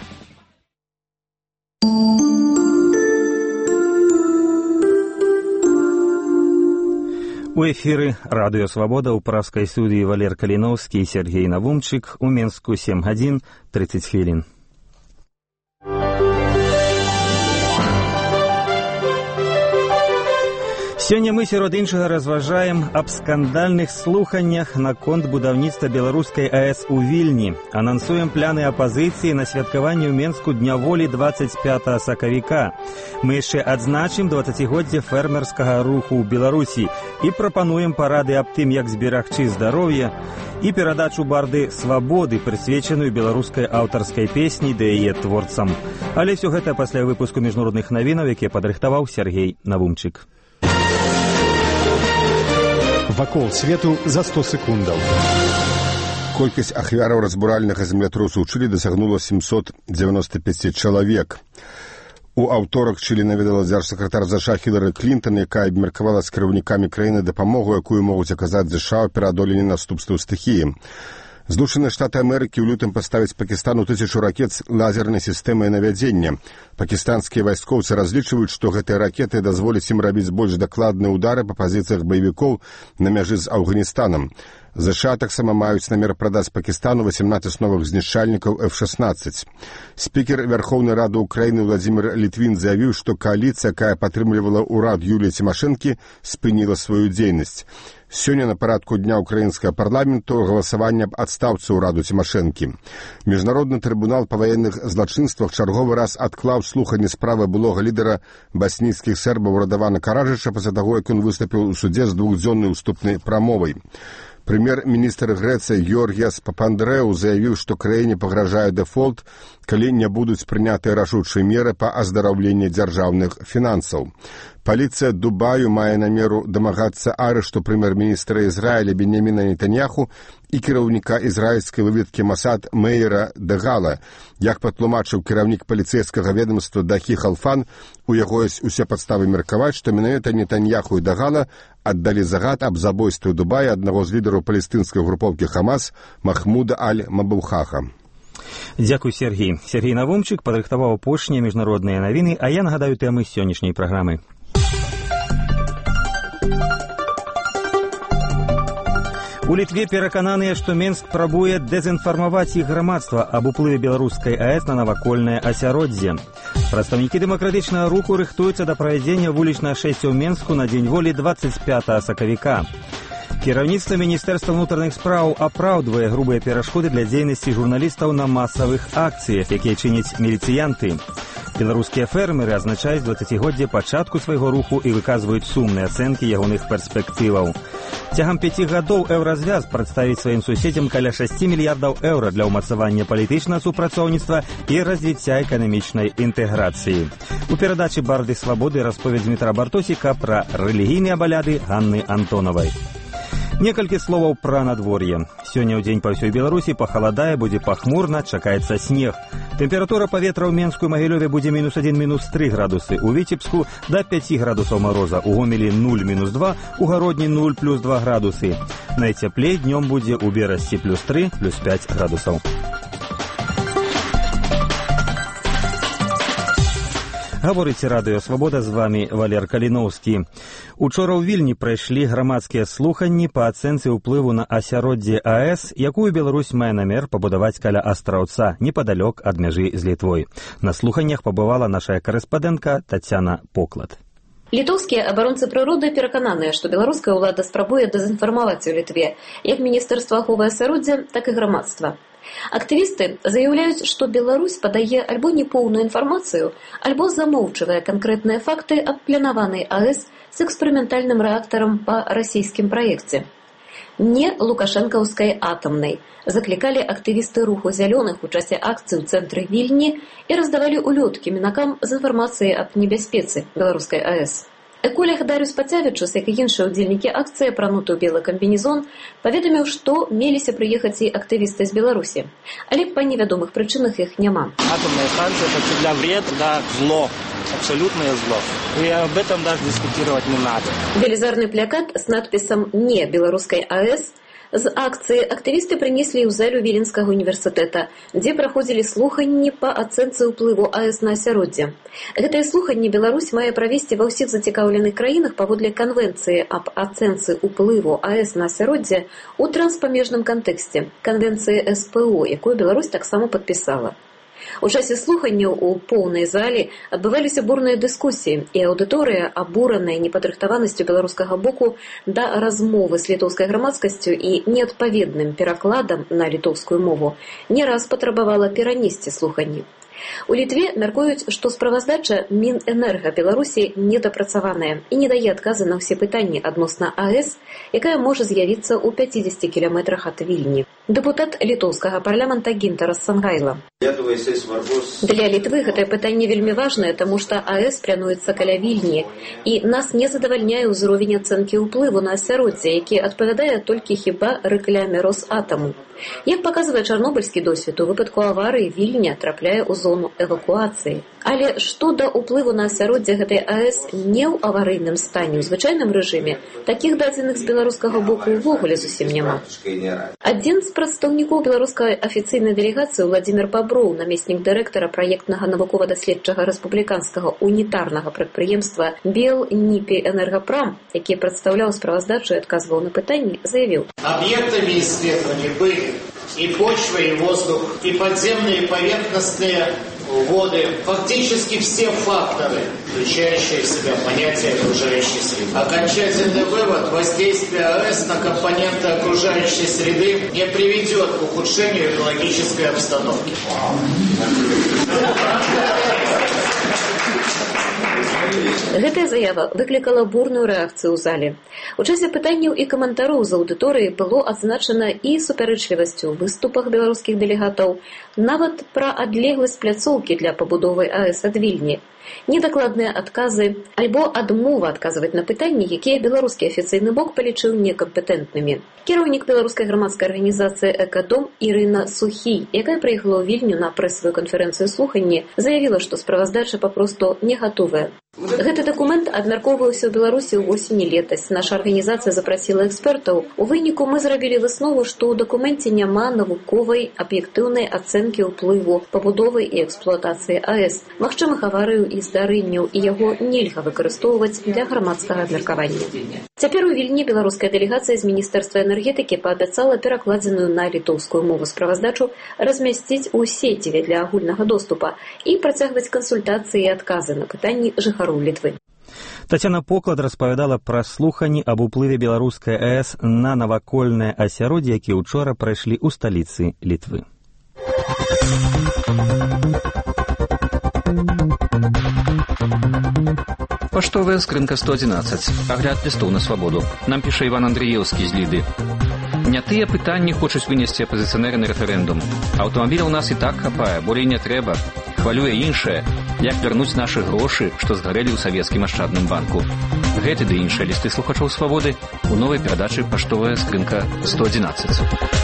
У эфіры радыё «Свабода» ў пражскай студыі Валер Каліноўскі і Сергей Навумчык. У Менску сем гадзін тридцать хвілін. Сёння мы сярод іншага разважаем аб скандальных слуханнях наконт будаўніцтва беларускай АЭС у Вільні. Анансуем пляны апазіцыі на святкаванне ў Менску Дня волі двадцать пятага сакавіка. Мы яшчэ адзначым дваццацігоддзе фермерскага руху ў Беларусі і прапануем парады аб тым, як зберагчы здароўе, і перадачу барды «Свабоды», прысвечаную беларускай аўтарскай песні да яе творцам. Але ўсё гэта пасля выпуску міжнародных навінаў, якія падрыхтаваў Сергей Навумчык. Вакол свету за сто секундаў. Колькасць ахвяраў разбуральнага землятрусу ў Чылі дасягнула семьсот девяносто пять чалавек. У аўторак Чылі наведала дзяржсакратар ЗША Хілары Клінтон, якая абмеркавала з кіраўнікамі краіны дапамогу, якую могуць аказаць ЗША ў пераадоленні наступстваў стыхіі. Злучаныя Штаты Амерыкі ў лютым паставяць Пакістану тысячу ракет з лазернай сістэмай навядзення. Пакістанскія вайскоўцы разлічваюць, што гэтыя ракеты дазволяць ім рабіць больш дакладныя ўдары па пазіцыях баевікоў на мяжы з Афганістанам. ЗША таксама маюць намер прадаць Пакістану восемнадцать новых знішчальнікаў эф шестнадцать. Спікер Верховнай Рады Украіны Владзімір Літвін заявіў, што кааліцыя, якая падтрымлівала ўрад Юліі Цімашэнкі, спыніла сваю дзейнасць. Сёння на парадку дня украінскага парламенту галасаванне аб адстаўцы ўраду Цімашэнкі. Міжнародны трыбунал па ваенных злачынствах чарговы раз адклаў слуханне справы былога лідара басніцкіх сербаў Радавана Караджыча пасля таго, як ён выступіў у судзе з двухдзённай уступнай прамовай. Прэм'ер-міністр Грэцыі Георгіас Папандрэу заявіў, што краіне пагражае дэфолт, калі не будуць прынятыя рашучыя меры па аздараўленні дзяржаўных фінансаў. Паліцыя Дубаю мае намеру дамагацца арышту прэм'ер-міністра Ізраіля Беньяміна Нетаньяху і кіраўніка ізраільскай выведкі Масад Меіра Дагала. Як патлумачыў кіраўнік паліцэйскага ведамства Дахі Халфан, у яго ёсць усе падставы меркаваць, што менавіта Нетаньяху і Дагала аддалі загад аб забойстве Дубая аднаго з лідараў палестынскай групоўкі Хамас Махмуда Аль-Мабухаха. Дзякуй, Сергей. Сергей Навумчык падрыхтаваў апошнія міжнародныя навіны, а я нагадаю тэмы сённяшняй праграмы. У Літве перакананыя, што Менск прабуе дэзінфармаваць іх грамадства аб уплыве беларускай АЭС на навакольнае асяроддзе. Прадстаўнікі дэмакратычнага руху рыхтуюцца да правядзення вулічнага шэсця ў Менску на Дзень волі двадцать пятага сакавіка. Кіраўніцтва Міністэрства ўнутраных спраў апраўдвае грубыя перашкоды для дзейнасці журналістаў на масавых акцыях, якія чыняць міліцыянты. Беларускія фермеры адзначаюць дваццацігоддзе пачатку свайго руху і выказваюць сумныя ацэнкі ягоных перспектываў. Цягам пяці гадоў Еўразвяз прадставіць сваім суседзям каля шасці мільярдаў еўра для ўмацавання палітычнага супрацоўніцтва і развіцця эканамічнай інтэграцыі. У перадачы «Барды свабоды» расповедь Дмітра Бартосіка пра рэлігійныя абаляды Ганны Антонавай. Некалькі словаў пра надвор'е. Сёння ў дзень па ўсёй Беларусі пахаладае, будзе пахмурна, чакаецца снег. Тэмпература паветра ў Менску і Магілёве будзе мінус адзін мінус тры градусы, у Віцебску да пяці градусаў мароза, у Гомелі нуль мінус два, у Гародні нуль плюс два градусы. Найцяплей днём будзе ў Берасці плюс тры плюс пяць градусаў. Гаворыце радыё «Свабода», з вами Валер Каліноўскі. Учора ў Вільні прайшлі грамадскія слуханні па ацэнцы ўплыву на асяроддзе АЭС, якую Беларусь мае намер пабудаваць каля Астраўца, непадалёк ад мяжы з Літвой. На слуханнях пабывала наша карэспандэнтка Тацяна Поклад. Літоўскія абаронцы прыроды перакананыя, што беларуская ўлада спрабуе дэзінфармаваць у Літве як Міністэрства аховы асяроддзя, так і грамадства. Актывісты заяўляюць, што Беларусь падае альбо непоўную інфармацыю, альбо замоўчвае канкрэтныя факты аб планаванай АЭС з эксперыментальным рэактарам па расійскім праекце. Не лукашэнкаўскай атамнай, заклікалі актывісты руху зялёных у часе акцыі ў цэнтры Вільні і раздавалі улёткі мінакам з інфармацыяй аб небяспецы беларускай АЭС. Эколог Дарюс Пацявічус, як і іншыя ўдзельнікі акцыі «Апрануты ў белы камбінезон», паведаміў, што меліся прыехаць і актывісты з Беларусі. Але па невядомых прычынах іх няма. Атомная станция – это всегда вред, да, зло. Абсолютное зло. И об этом даже дискутировать не надо. Велизарный плакат с надписом «Не белорусской АЭС» з акцыі актывісты прынеслі ў залю Віленскага універсітэта, дзе праходзілі слуханні па ацэнцы ўплыву АЭС на асяроддзе. Гэтыя слуханні Беларусь мае правесці ва ўсіх зацікаўленых краінах паводле канвенцыі аб ацэнцы ўплыву АЭС на асяроддзе ў транспамежным кантэксце, канвенцыі эс пэ о, якую Беларусь таксама падпісала. У часе слуханняў у поўнай залі адбываліся бурныя дыскусіі, і аўдыторыя, абураная непадрыхтаванасцю беларускага боку да размовы з літоўскай грамадскасцю і неадпаведным перакладам на літоўскую мову, не раз патрабавала перанесці слуханні. У Літве мяркуюць, што справаздача Мінэнерга Беларусі недапрацаваная і не дае адказы на ўсе пытанні адносна АЭС, якая можа з'явіцца ў пяцідзесяці кіламетрах ад Вільні. Дэпутат літоўскага парламента Гінтарас Сангайла. Для Літвы гэтае пытанне вельмі важнае, таму што АЭС плануецца каля Вільні, і нас не задавальняе ўзровень ацэнкі ўплыву на асяроддзе, які адпавядае толькі хіба рэкляме Росатаму. Як паказвае чарнобыльскі досвед, у выпадку аварыі Вільня трапляе ў зону эвакуацыі. Але што да ўплыву на асяроддзе гэтай АЭС не ў аварыйным стане, у звычайным рэжыме, такіх дадзеных з беларускага боку ўвогуле зусім няма. Адзін з прадстаўнікоў беларускай афіцыйнай дэлегацыі Владзімир Баброў, намеснік дырэктара праектнага навукова-даследчага рэспубліканскага унітарнага прадпрыемства Белніпі Энергапрам, які прадстаўляў справаздачу і адказваў на пытанні, заявіў: Объектами исследований были и почва, и воздух, и подземные, и поверхностные воды, фактически все факторы, включающие в себя понятие окружающей среды. Окончательный вывод: воздействие АЭС на компоненты окружающей среды не приведет к ухудшению экологической обстановки. Гэтая заява выклікала бурную рэакцыю ў зале. У часе пытанняў і каментароў з аўдыторыі было адзначана і супярэчлівасць у выступах беларускіх дэлегатаў, нават пра адлегласць пляцоўкі для пабудовы АЭС ад Вільні, недакладныя адказы альбо адмова адказваць на пытанні, якія беларускі афіцыйны бок палічыў некампетэнтнымі. Кіраўнік беларускай грамадскай арганізацыі «Экадом» Ірына Сухій, якая прыехала ў Вільню на прэсавую канферэнцыю слуханні, заявіла, што справаздача папросту не гатовая. Гэты дакумент абмяркоўваўся ў Беларусі ў восені летась. Наша арганізацыя запрасіла экспертаў. У выніку мы зрабілі выснову, што ў дакуменце няма навуковай аб'ектыўнай ацэнкі ўплыву пабудовы і эксплуатацыі АЭС, магчымых аварыяў і здарэнняў, і яго нельга выкарыстоўваць для грамадскага абмеркавання. Цяпер у Вільні беларуская дэлегацыя з Міністэрства энергетыкі паабяцала перакладзеную на літоўскую мову справаздачу размясціць у сеціве для агульнага доступа і працягваць кансультацыі і адказы на пытанні жыхароў Літвы. Тацяна Поклад распавядала пра слуханні аб уплыве беларускай АЭС на навакольнае асяроддзе, якія ўчора прайшлі ў сталіцы Літвы. Паштовая скрынка сто одиннадцать. Агляд лістоў на свабоду. Нам піша Іван Андрыеўскі з Ліды. Не тыя пытанні хочуць вынесці апазіцыянеры на рэферэндум. Аўтамабіля ў нас і так хапае, болей не трэба. Хвалюе іншае, як вярнуць нашы грошы, што згарэлі ў савецкім ашчадным банку. Гэты ды іншыя лісты слухачоў свабоды у новай перадачы «Паштовая скрынка сто одиннадцать».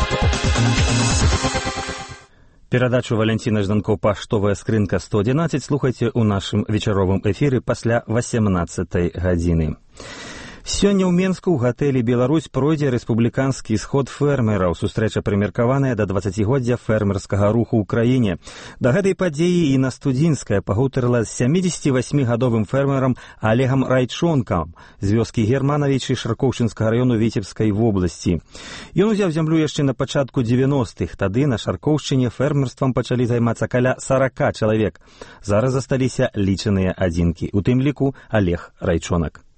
Перадачу Валянціна Жданко «Паштовая скрынка сто одиннадцать» слухайце ў нашым вечаровым эфіры пасля васемнаццатай гадзіны. Сёння ў Менску ў гатэлі «Беларусь» пройдзе рэспубліканскі сход фермераў, сустрэча прымеркаваная да дваццацігоддзя фермерскага руху ў краіне. Да гэтай падзеі і на Студзінская пагутарыла з сямідзесяцівасьмігадовым фермерам Олегам Райчонкам з вёскі Германавічы Шаркоўшчынскага раёну Віцебскай вобласці. Ён узяў зямлю яшчэ на пачатку дзевяностых. Тады на Шаркоўшчыне фермерствам пачалі займацца каля сарака чалавек. Зараз засталіся лічаныя адзінкі, у тым ліку Олег Райчонак.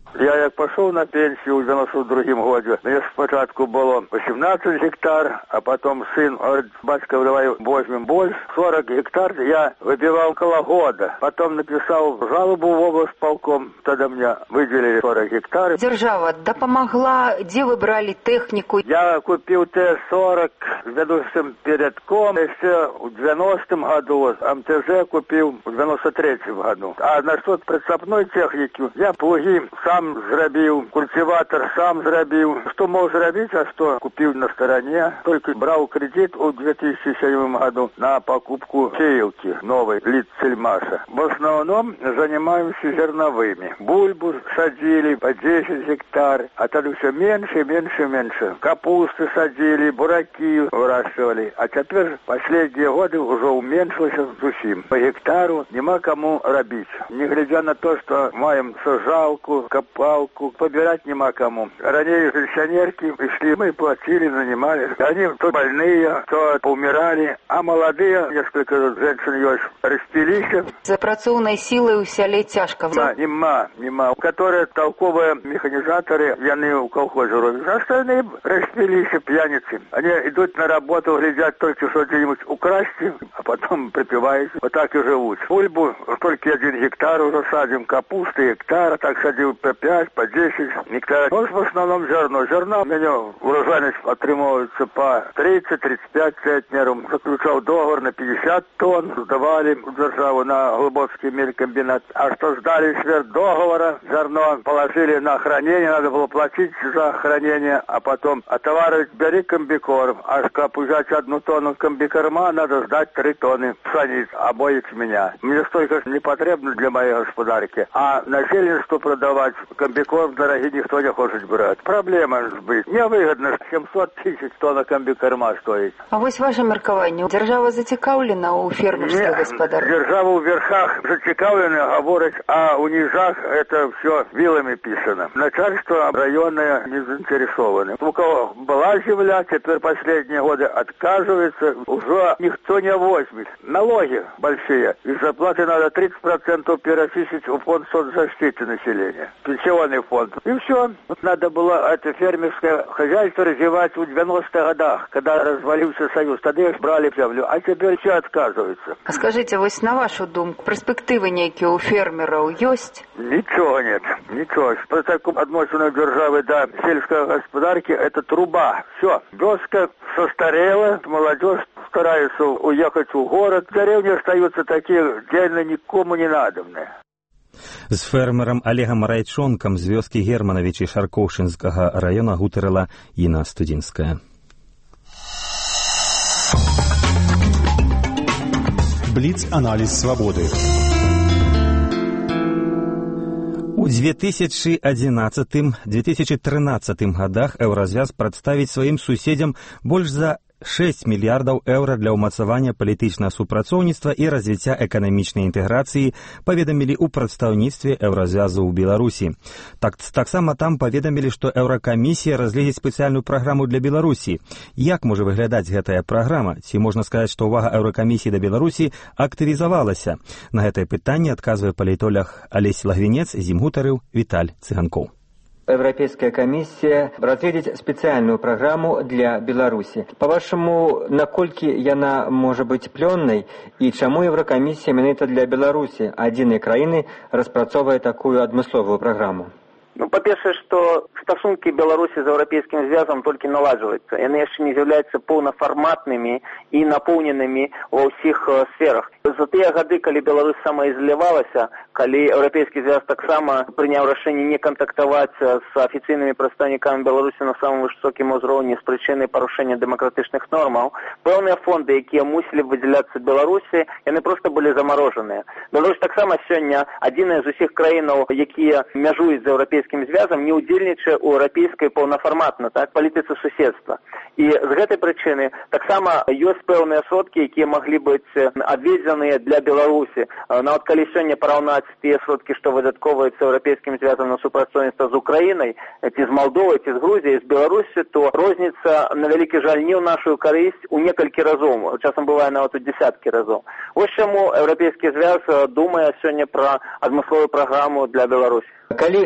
Я як пошел на пенсию в девяносто другом году, мне спочатку было восемнадцать гектар, а потом сын говорит, батька, давай возьмем больше, сорок гектар я выбивал около года. Потом написал жалобу в облсполком, тогда мне выделили сорок гектар. Держава допомогла, где вы брали технику? Я купил Т сорок, ведущим передком, еще в девяностом году, МТЗ купил в девяносто третьем году. А насчет прицепной техники, я плуги сам зробил, культиватор сам зробил. Что мог зробить, а что купил на стороне. Только брал кредит в две тысячи седьмом году на покупку сеялки новой, Литцельмаша. В основном занимаемся зерновыми. Бульбу садили по десять гектар, а тогда все меньше, меньше, меньше. Капусты садили, бураки выращивали. А теперь последние годы уже уменьшилось совсем. По гектару нема кому робить. Не глядя на то, что маем сажалку, копалку, побирать нема кому. Ранее пенсионерки пришли, мы платили, занимались. Они то больные, то поумирали, а молодые, несколько женщин есть, распились. За працоўнай силой у сяле тяжко. Да, нема, нема. Которые толковые механизаторы, яны у колхозе робят. Остальные распились, пьяницы. Они идут на работу, глядят только что где-нибудь украсть, а потом припевают. Вот так и живут. Бульбу только один гектар уже садим, капусты гектар, так садил по пять, по десять гектаров. Но в основном зерно. Зерна у меня урожайность отримывается по тридцать тридцать пять центнеров. Заключал договор на пятьдесят тонн, сдавали в державу на Глубоцкий мелькомбинат. А что ждали сверх договора, зерно положили на хранение, надо было платить за хранение, а потом, а товары бери комбикорм, а как взять одну тонну комбикорма, надо ждать три тонны пшениц, обоих меня. Мне столько не потребно для моей господарки. А насельництву продавать комбикорм дорогий никто не хочет брать. Проблема быть. Невыгодно, семьсот тысяч тонн комбикорма стоит. А вось ваше меркаванне, держава зацікаўлена у фермерских господарствах? Держава у верхах зацікаўлена, говорит, а у низах это все вилами писано. Начальство районное не заинтересовано. У кого была земля, теперь последние годы отказывается, уже никто не возьмет. Налоги большие. Из зарплаты надо тридцать процентов перечислить в фонд соцзащиты населения. Пенсионный фонд. И все. Надо было это фермерское хозяйство развивать в девяностых годах, когда развалился Союз. Тогда их брали землю. А теперь все отказываются. А скажите, вось на вашу думку, перспективы некие у фермеров есть? Ничего нет. Ничего. По такому отношению державы до сельской господарки это труба. Все. Доска состарела, молодежь старается уехать в город. Деревни остаются такие, дельно никому не надобные. З фермерам Олегом Райчонком з вёскі Германовичі Шаркоўшынскага района гутарыла Інна Студзінская. Бліц-аналіз свабоды. У две тысячи одиннадцатым — две тысячи тринадцатым годах Еўразвяз прадставіць сваім суседзям больш за шесть мільярдаў еўра для ўмацавання палітычнага супрацоўніцтва і развіцця эканамічнай інтэграцыі, паведамілі ў прадстаўніцтве Еўразвязу ў Беларусі. Так, таксама там паведамілі, што Еўракамісія разгледзіць спецыяльную праграму для Беларусі. Як можа выглядаць гэтая праграма? Ці можна сказаць, што ўвага Еўракамісіі да Беларусі актывізавалася? На гэтае пытанне адказвае палітолог Алесь Лагвінец, з ім гутарыў Віталь Цыганкоў. Европейская комиссия разглядит специальную программу для Беларуси. По-вашему, наколькі яна может быть плённай и чему Еврокомиссия менавіта для Беларуси, адзінай краіны, распрацоўвае такую адмысловую программу? Ну, па-першае, што стасункі Беларусі з Еўрапейскім звязам толькі наладжваюцца. Яны яшчэ не з'яўляюцца поўнафарматнымі і напоўненымі ва ўсіх э, сферах. За тыя гады, калі Беларусь самаізалявалася, калі Еўрапейскі звяз таксама прыняў рашэнне не кантактаваць з афіцыйнымі прадстаўнікамі Беларусі на самым высокім узроўні з прычыны парушэння дэмакратычных нормаў, пэўныя фонды, якія мусілі выдзяляцца Беларусі, яны проста былі замарожаныя. Беларусь таксама сёння адзіная з усіх краінаў, якія мяжуюць з Еўрапейскім звязам, не удзельнічае ў еўрапейскай паўнафарматна, так, палітыцы суседства. І з гэтай прычыны таксама ёсць пэўныя сродкі, якія маглі быць адведзеныя для Беларусі. Нават калі сёння параўнаць тыя сродкі, што выдаткоўваюцца еўрапейскім звязам на супрацоўніцтва з Украінай, ці з Малдовай, ці з Грузіяй, з Беларусі, то розніца, на вялікі жаль, не ў нашу карысць у некалькі разоў, часам бывае нават у дзесяткі разоў. Вось чаму еўрапейскі звяз думае сёння пра адмысловую праграму для Беларусі. Калі можна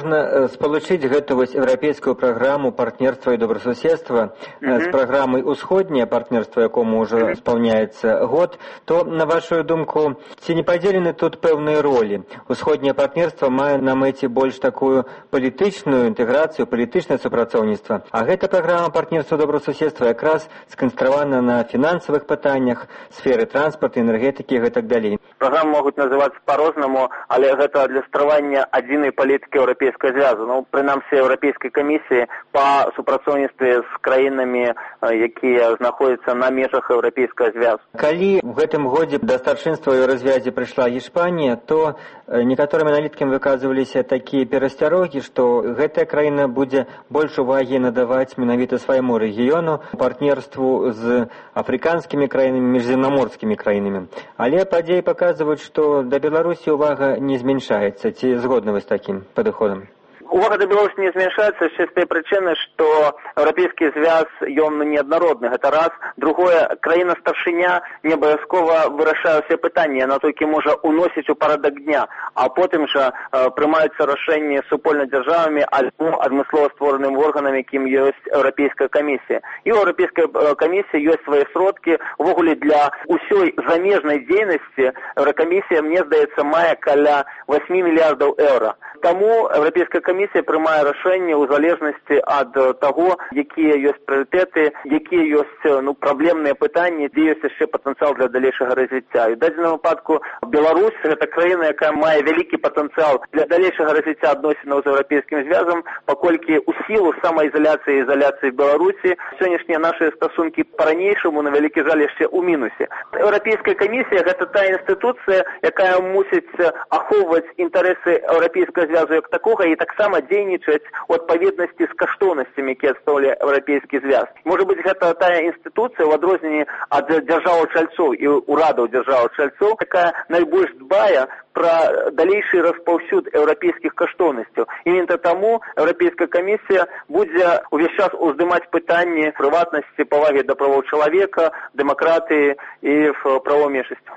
можна спалучыць гэту вось еўрапейскую праграму партнерства і добрасуседства mm-hmm. з праграмай усходняе партнерства, якому ўжо mm-hmm. спаўняецца год, то, на вашу думку, ці не падзелены тут пэўныя ролі? Усходняе партнерства мае на мэце больш такую палітычную інтэграцыю, палітычнае супрацоўніцтва, а гэта праграма партнерства і добрасуседства якраз сканстравана на фінансавых пытаннях, сферы транспарту, энергетыкі і гэтак далей. Праграмы могуць называцца па-рознаму, але гэта адлюстраванне адзінай палітыкі Еўрапейскага звязу. Ну, прынамсі, Еўрапейскай камісіі па супрацоўніцтве з краінамі, якія знаходзяцца на межах Еўрапейскага звязу. Калі в гэтым годзе да старшынства ў развязе прыйшла Іспанія, то некаторымі аналітыкамі выказваліся такія перасцярогі, што гэтая краіна будзе больш увагі надаваць менавіта свайму рэгіёну, партнерству з афрыканскімі краінамі, міжземнаморскімі краінамі. Але падзеі паказваюць, што да Беларусі увага не зменшаецца. Ці згодны вы з такім падыходам? Увага да Беларусі не зменшаецца з чыстай прычыны, што Еўрапейскі звяз ён неаднародны. Гэта раз. Другое, краіна-старшыня не абавязкова вырашае ўсе пытанні, яна толькі можа ўносіць у парадак дня, а потым жа э, прымаюцца рашэнні супольна дзяржавамі альбо адмыслова створанымі органамі, якім ёсць Еўрапейская камісія. І ў Еўрапейскай камісіі ёсць свае сродкі. Увогуле для ўсёй замежнай дзейнасці Еўракамісія, мне здаецца, мае каля восьмі мільярдаў еўра. Таму Еўрапейская камісія прымае рашэнне ў залежнасці ад таго, якія ёсць прыоритеты, якія ёсць ну, праблемныя пытанні, дзе ёсць яшчэ патэнцыял для далейшага развіцця. І ў дадзеным выпадку Беларусь – гэта краіна, якая мае вялікі патэнцыял для далейшага развіцця адносінаў з Еўрапейскім звязам, паколькі ў сілу самаізаляцыі і ізаляцыі Беларусі сённяшнія нашыя стасункі па-ранейшаму, на вялікі жаль, яшчэ ў мінусе. Еўрапейская камісія – гэта тая інстытуцыя, якая мусіць ахоўваць інтарэсы Еўрапейскага звязу як такога і таксама дзейнічаць у адпаведнасці з каштоўнасцямі, якія адстаўляе Еўрапейскі звяз. Можа быць, гэта тая інстытуцыя, у адрозненні ад дзяржаў-чальцоў і урадаў дзяржаў-чальцоў, якая найбольш дбае пра далейшы распаўсюд еўрапейскіх каштоўнасцяў. І менавіта таму Еўрапейская камісія будзе ўвесь час уздымаць пытанні прыватнасці, павагі да правоў чалавека, дэмакратыі і правамежнасці.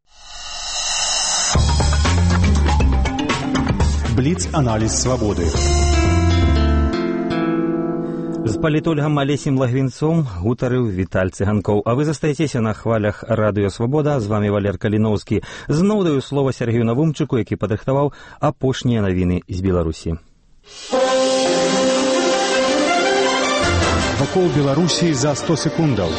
Бліц-аналіз свабоды. З палітолагам Алесем Лагвінцом гутарыў Віталь Цыганкоў. А вы застаецеся на хвалях Радыё Свабода. З вами Валер Каліноўскі. Зноў даю слова Сергею Навумчыку, які падрыхтаваў апошнія навіны з Беларусі. Вакол Беларусі за сто секундаў.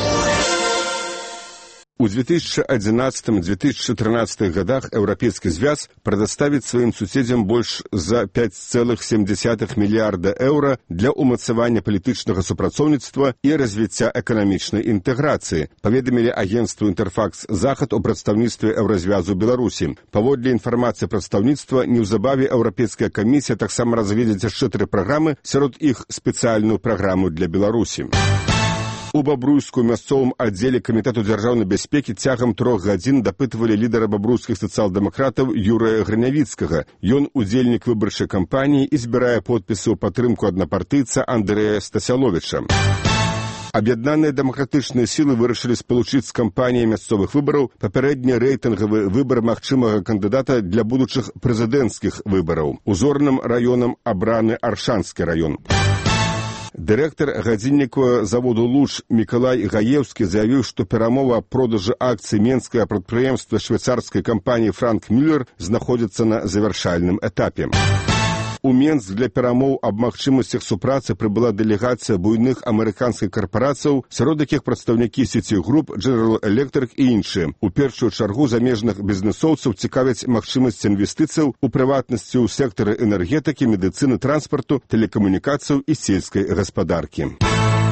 У две тысячи одиннадцатом — две тысячи тринадцатом годах Европейский звяз предоставит своим суседям больше за пять целых семь десятых миллиарда евро для умацавання палітычнага супрацоўніцтва і развіцця эканамічнай інтэграцыі, паведамілі агентству «Інтэрфакс Захад» у прадстаўніцтве Еўразвязу Беларусі. Паводле інфармацыі прадстаўніцтва, неўзабаве Еўрапейская камісія таксама разведзе яшчэ тры праграмы, сярод іх спецыяльную праграму для Беларусі. У бабруйскую мясцовым аддзеле камітэту дзяржаўнай бяспекі цягам трох гадзін дапытвалі лідара бабруйскіх сацыял-дэмакратаў Юрыя Грынявіцкага. Ён удзельнік выбарчай кампаніі і збірае подпісы ў падтрымку аднапартыйца Андрэя Стасяловіча. Аб'яднаныя дэмакратычныя сілы вырашылі спалучыць з кампаніяй мясцовых выбараў папярэдні рэйтынгавы выбар магчымага кандыдата для будучых прэзідэнцкіх выбараў. Узорным раёнам абраны Аршанскі раён. Дырэктар гадзіннікавага заводу «Луч» Мікалай Гаеўскі заявіў, што перамова аб продажы акцый менскага прадпрыемства швейцарскай кампаніі «Франк Мюллер» знаходзіцца на завяршальным этапе. У Менск для перамоў аб магчымасцях супрацы прыбыла дэлегацыя буйных амерыканскіх карпарацыяў, сярод якіх прадстаўнікі Citigroup, General Electric і іншыя. У першую чаргу замежных бізнесоўцаў цікавяць магчымасці інвестыцыяў у прыватнасці ў сектары энергетыкі, медыцыны, транспарту, тэлекамунікацыяў і сельскай гаспадаркі.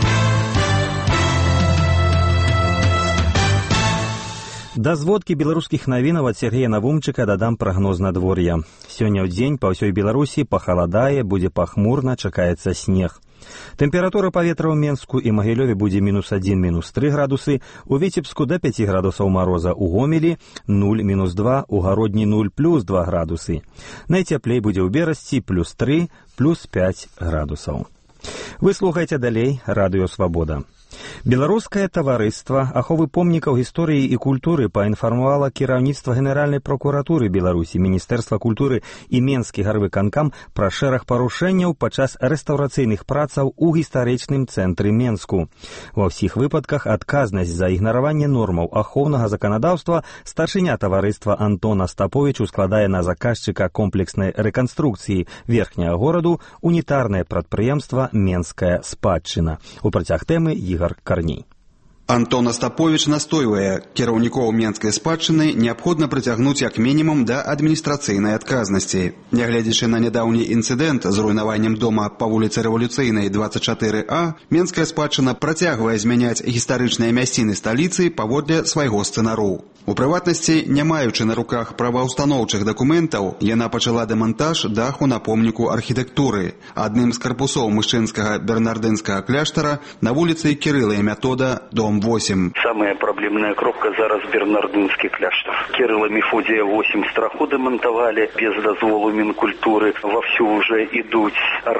Да зводкі беларускіх навінаў ад Сергея Навумчыка дадам прагноз надвор'я. Сёння ў дзень па ўсёй Беларусі пахаладае, будзе пахмурна, чакаецца снег. Тэмпература паветра ў Менску і Магілёве будзе мінус адзін — мінус тры градусы, у Віцебску да пяці градусаў мароза, у Гомелі нуль — мінус два, у Гародні нуль — плюс два градусы. Найцяплей будзе ў Берасці плюс тры — плюс пяць градусаў. Вы слухаеце далей Радыё Свабода. Беларускае таварыства аховы помнікаў гісторыі і культуры паінфармавала кіраўніцтва Генеральнай прокуратуры Беларусі, Міністэрства культуры і Менскі гарвыканкам пра шэраг парушэнняў падчас рэстаўрацыйных працаў у гістарычным цэнтры Менску. Ва ўсіх выпадках адказнасць за ігнараванне нормаў ахоўнага заканадаўства старшыня таварыства Антон Астаповіч ускладае на заказчыка комплекснай рэканструкцыі верхняга гораду унітарнае прадпрыемства «Менская спадчына». У працяг тэмы Ігор Карней. Антон Астаповіч настойвае, кіраўнікоў Менскай спадчыны неабходна прыцягнуць як мінімум да адміністрацыйнай адказнасці. Нягледзячы на нядаўні інцыдэнт з руйнаваннем дома па вуліцы Рэвалюцыйнай двадцать четыре А, Менская спадчына працягвае змяняць гістарычныя мясціны сталіцы паводле свайго сцэнару. У прыватнасці, не маючы на руках праваўстаноўчых дакументаў, яна пачала дэмантаж даху на помніку архітэктуры, адным з карпусоў мышчынскага бернардынскага кляштара на вуліцы Кірыла і Метода, дом восемь. Самая проблемная кропка зараз Бернардынский кляштар. Кирилла Мефодия восемь страху демонтовали без дозволу Минкультуры. Вовсю уже идут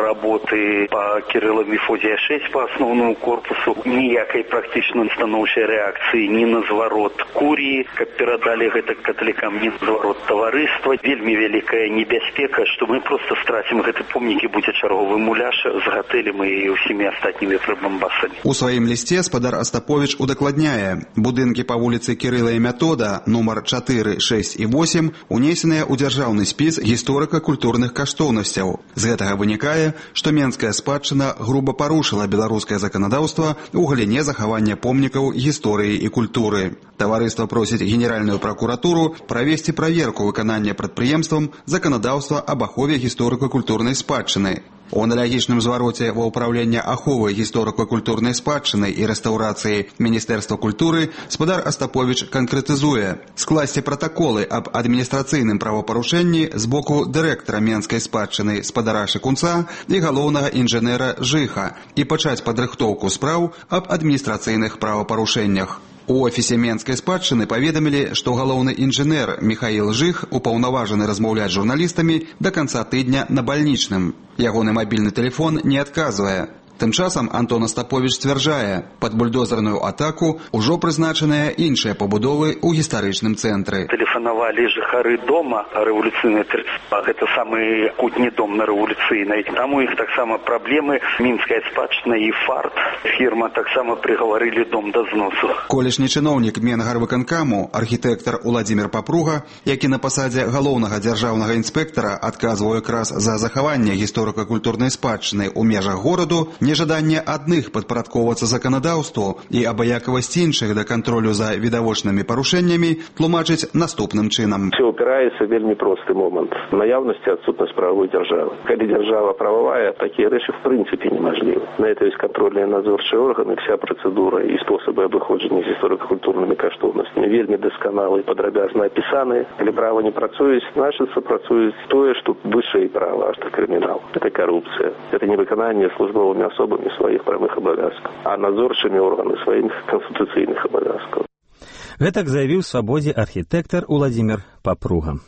работы по Кирилла Мефодия шесть по основному корпусу. Ніякой практично становчей реакции ни на зворот курии, как передали это католикам, ни на зворот товариства. Вельми великая небяспека, что мы просто стратим эти помники, будь чарговый муляж с готелем и всеми остальными прибамбасами. У своим листе спадар Астапович удакладняе, будынкі па вуліцы Кірыла і Метода нумар чатыры, шэсць і восемь унесеныя ў дзяржаўны спіс гісторыка-культурных каштоўнасцяў. З гэтага вынікае, што Менская спадчына груба парушыла беларускае заканадаўства ў галіне захавання помнікаў гісторыі і культуры. Таварыства просіць Генеральную прокуратуру правесці праверку выканання прадпрыемствам заканадаўства аб ахове гісторыка-культурнай спадчыны. У аналагічным звароце ва ўпраўлення аховы гісторыка-культурнай спадчыны і рэстаўрацыі Міністэрства культуры спадар Астаповіч канкрэтызуе скласці пратаколы аб адміністрацыйным правапарушэнні з боку дырэктара Менскай спадчыны спадара Шыкунца і галоўнага інжынера Жыха і пачаць падрыхтоўку спраў аб адміністрацыйных правапарушэннях. У офісе Менскай спадчыны паведамілі, што галоўны інжынер Міхаіл Жых упаўнаважаны размаўляць з журналістамі да канца тыдня на бальнічным. Ягоны мабільны тэлефон не адказвае. Тым часам Антон Астаповіч сцвярджае, пад бульдозерную атаку ўжо прызначаныя іншыя пабудовы ў гістарычным цэнтры. Тэлефанавалі жыхары дома рэвалюцыйнай тридцать, гэта самы кутні дом на рэвалюцыйнай. Там у іх таксама праблемы, Мінская спадчына і фарт. Фірма таксама прыгаварылі дом да зносу. Колішні чыноўнік Менгарвыканкаму, архітэктар Уладзімір Папруга, які на пасадзе галоўнага дзяржаўнага інспектара адказвае якраз за захаванне гісторыка-культурнай спадчыны ў межах гораду, нежаданне адных падпарадковацца заканадаўству і абыякавасць іншых да кантролю за відавочнымі парушэннямі тлумачыць наступным чынам. Все упираецца вельмі просты момант. Наявнасці адсутнасць правовой дзяржавы. Калі дзяржава правовая, такія рэчы в прынцыпе немажлівы. На это есть контрольные надзорчыя органы, вся процедура і способы абыходжання з гісторыка-культурнымі каштоўнасцямі вельмі дасканалы і падрабязна апісаны. Калі права не працуюць, значыць працуюць тое, што вышэй права, аж крымінал. Это коррупция. Это невыкананне службовымі особами своих правых абавязкаў, а надзорчымі органы сваіх канстытуцыйных абавязкаў. Гэтак заявіў свабодзе архітэктар Уладзімір Папруга.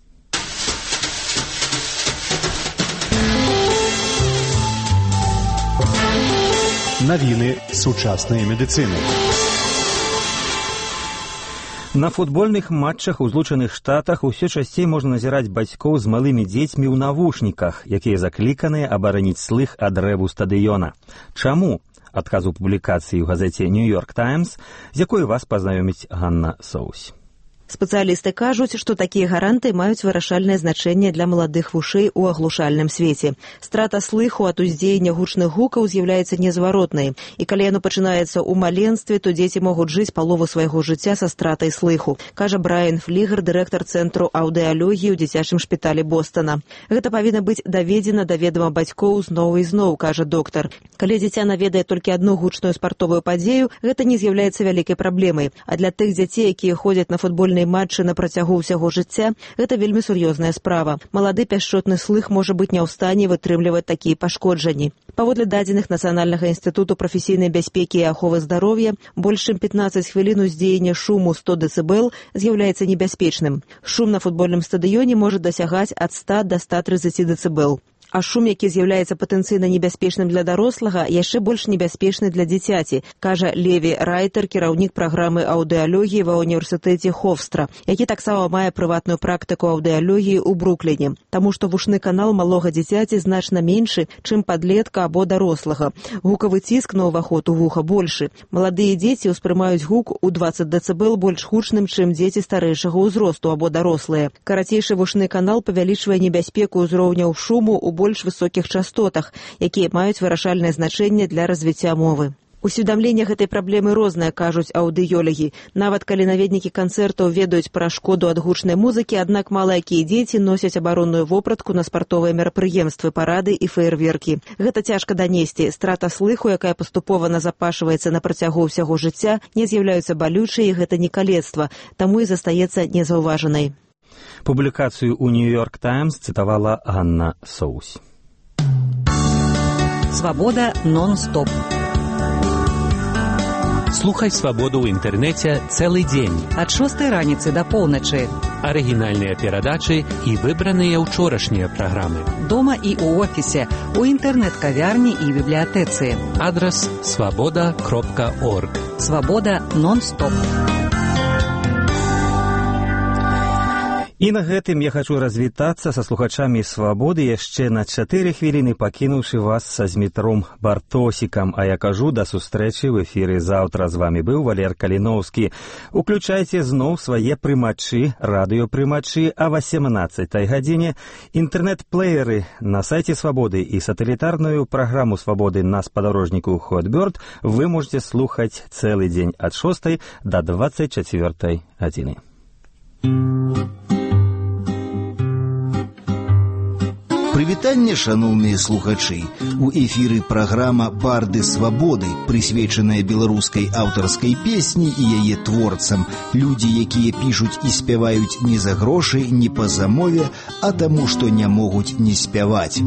Навіны сучаснай медыцыны. На футбольных матчах у Злучаных Штатах усё часцей можна назіраць бацькоў з малымі дзецьмі ў навушніках, якія закліканыя абараніць слых ад рэву стадыёна. Чаму? Адказ у публікацыі ў газеце «Нью-Йорк Таймс», з якой вас пазнаёміць Ганна Соусь. Спецыялісты кажуць, што такія гаранты маюць вырашальнае значэнне для маладых вушэй у аглушальным свеце. Страта слыху ад уздзеяння гучных гукаў з'яўляецца незваротнай, і калі яно пачынаецца ў маленстве, то дзеці могуць жыць палову свайго жыцця са стратай слыху, кажа Брайан Флігер, дырэктар цэнтру аўдыалогіі ў дзіцячым шпіталі Бостона. Гэта павінна быць даведзена да ведама бацькоў зноў і зноў, кажа доктар. Калі дзіця наведае толькі адну гучную спартовую падзею, гэта не з'яўляецца вялікай праблемай, а для тых дзяцей, якія ходзяць на футбольныя матчы на працягу ўсяго жыцця, гэта вельмі сур'ёзная справа. Малады пяшчотны слых можа быць не ў стане вытрымліваць такія пашкоджанні. Паводле дадзеных Нацыянальнага інстытуту прафесійнай бяспекі і аховы здароўя, больш чым пятнаццаць хвілін уздзеяння шуму сто дэцыбэл з'яўляецца небяспечным. Шум на футбольным стадыёне можа дасягаць ад ста да ста трыццаці дэцыбэл. А шум, які з'яўляецца патэнцыйна небяспечным для дарослага, яшчэ больш небяспечны для дзіцяці, кажа Леві Райтер, кіраўнік праграмы аўдыалогіі ва універсітэце Хофстра, які таксама мае прыватную практыку аўдыалогіі ў Брукліне, таму што вушны канал малога дзіцяці значна меншы, чым падлетка або дарослага. Гукавы ціск на ўваход у вуха большы. Маладыя дзеці ўспрымаюць гук у дваццаць дэцыбэл больш гучным, чым дзеці старэйшага ўзросту або дарослыя. Карацейшы вушны канал павялічвае небяспеку ўзроўняў шуму ў больш высокіх частотах, якія маюць вырашальнае значэнне для развіцця мовы. Усведамленне гэтай праблемы рознае, кажуць аўдыёлагі. Нават калі наведнікі канцэртаў ведаюць пра шкоду ад гучнай музыкі, аднак малайкія дзеці носяць абаронную вопратку на спартовыя мерапрыемствы, парады і феерверкі. Гэта цяжка данесці. Страта слыху, якая паступова назапашваецца на працягу ўсяго жыцця, не з'яўляюцца балючай, і гэта не калецтва, таму і застаецца незаўважанай. Публікацыю ў Нью-Йорк Таймс цытавала Ганна Соусь. Свабода нон-стоп. Слухай свабоду ў інтэрнэце цэлы дзень. Ад шостай раніцы да поўначы. Арыгінальныя перадачы і выбраныя ўчорашнія праграмы. Дома і ў офісе, у інтэрнэт-кавярні і бібліятэцы. Адрас свабода кропка орг. Свабода нон-стоп. І на гэтым я хачу развітацца са слухачамі «Свабоды» яшчэ на чатыры хвіліны, пакінуўшы вас са Змітром Бартосікам. А я кажу, да сустрэчы в эфіры заўтра. З вамі быў Валер Каліноўскі. Уключайце зноў свае прымачы, радыёпрымачы а васемнаццатай гадзіне, інтэрнэт-плееры на сайце «Свабоды» і сатэлітарную праграму «Свабоды» на спадарожніку Хотбёрд вы можете слухаць цэлы дзень ад шостай да дваццаць чацвёртай гадзіны. Прывітанне, шаноўныя слухачы! У эфіры праграма «Барды свабоды», прысвечаная беларускай аўтарскай песні і яе творцам. Людзі, якія пішуць і спяваюць не за грошы, не па замове, а таму, што не могуць не спяваць.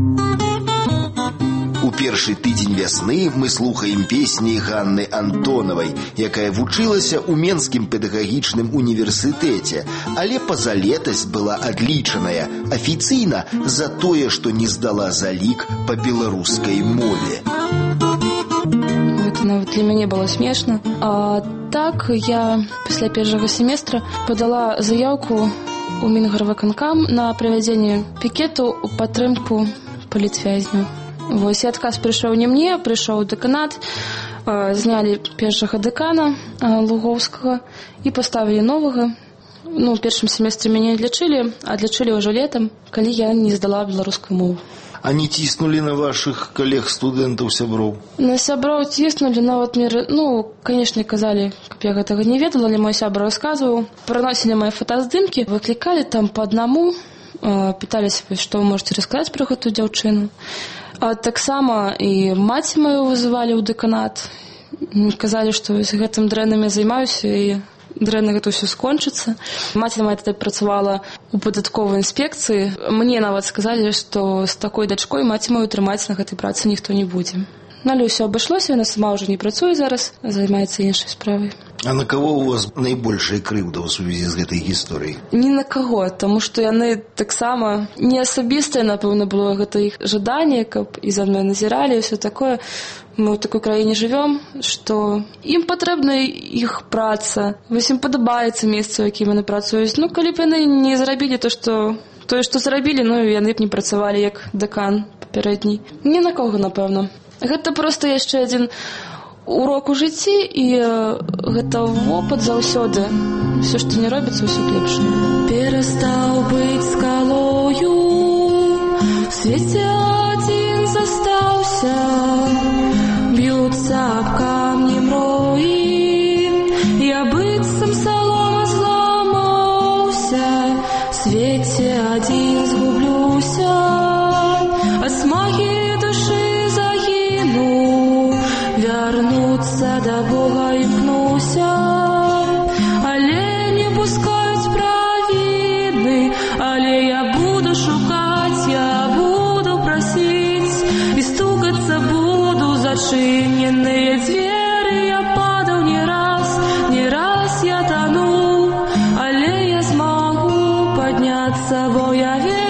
У першы тыдзень вясны мы слухаем песні Ганны Антонавай, якая вучылася ў Менскім педагагічным універсітэце, але па-за летась была адлічаная афіцыйна за тое, што не здала залік па беларускай мове. Это нават для мяне было смешна. А так я пасля першага семестра падала заяўку ў Мінгарвыканкам на правядзенне пікету ў падтрымку палітвязняў. Вось, і адказ прыйшоў не мне, прыйшоў дэканат, знялі першага дэкана Лугоўскага і паставілі новага. Ну, ў першым семестры мяне адлічылі, адлічылі ўжо летам, калі я не здала беларускую мову. А не ціснулі на вашых калег-студэнтаў, сяброў? На сяброў ціснулі, нават мне, ну, канешне, казалі, каб я гэтага не ведала, але мой сябра расказваў. Прыносілі мае фотаздымкі, выклікалі там па аднаму, пыталіся, што вы можете расказаць пра гэтую дзяўчыну. А таксама і маці маю вызывалі ў дэканат. Казалі, што з гэтым дрэнным я займаюся і дрэнна гэта ўсё скончыцца. Маці моя тады працавала ў падатковай інспекцыі. Мне нават сказалі, што з такой дачкой маці маю трымаць на гэтай працы ніхто не будзе. Але ўсё абышлося, яна сама ўжо не працуе зараз, займаецца іншай справай. А на каго ў вас найбольшая крыўда ў сувязі з гэтай гісторыяй? Ні на каго, таму што яны таксама не асабістае, напэўна, было гэта іх жаданне, каб і за мной назіралі, і ўсё такое. Мы ў такой краіне жывём, што ім патрэбна іх праца, вось ім падабаецца месца, у якім яны працуюць. Ну, калі б яны не зрабілі то, што тое, што зрабілі, ну, яны б не працавалі як дэкан папярэдні. Ні на кого, напэўна. Гэта проста яшчэ адзін урок у жыцці, і гэта вопыт заўсёды. Усё, што не робіцца, усё лепш. Перастаў быць скалою, в свеце адзін застаўся, б'юцца аб камні мроі, я быццам салома зламаўся, в свеце адзін згублюся, а смагі душы загіну, вярнуцца да Бога імкнуся, але не пускаюць правіны, але я буду шукаць, я буду прасіць, і стукацца буду зачыненыя дзверы, я падаў не раз, не раз я тану, але я змагу падняцца, бо я верю.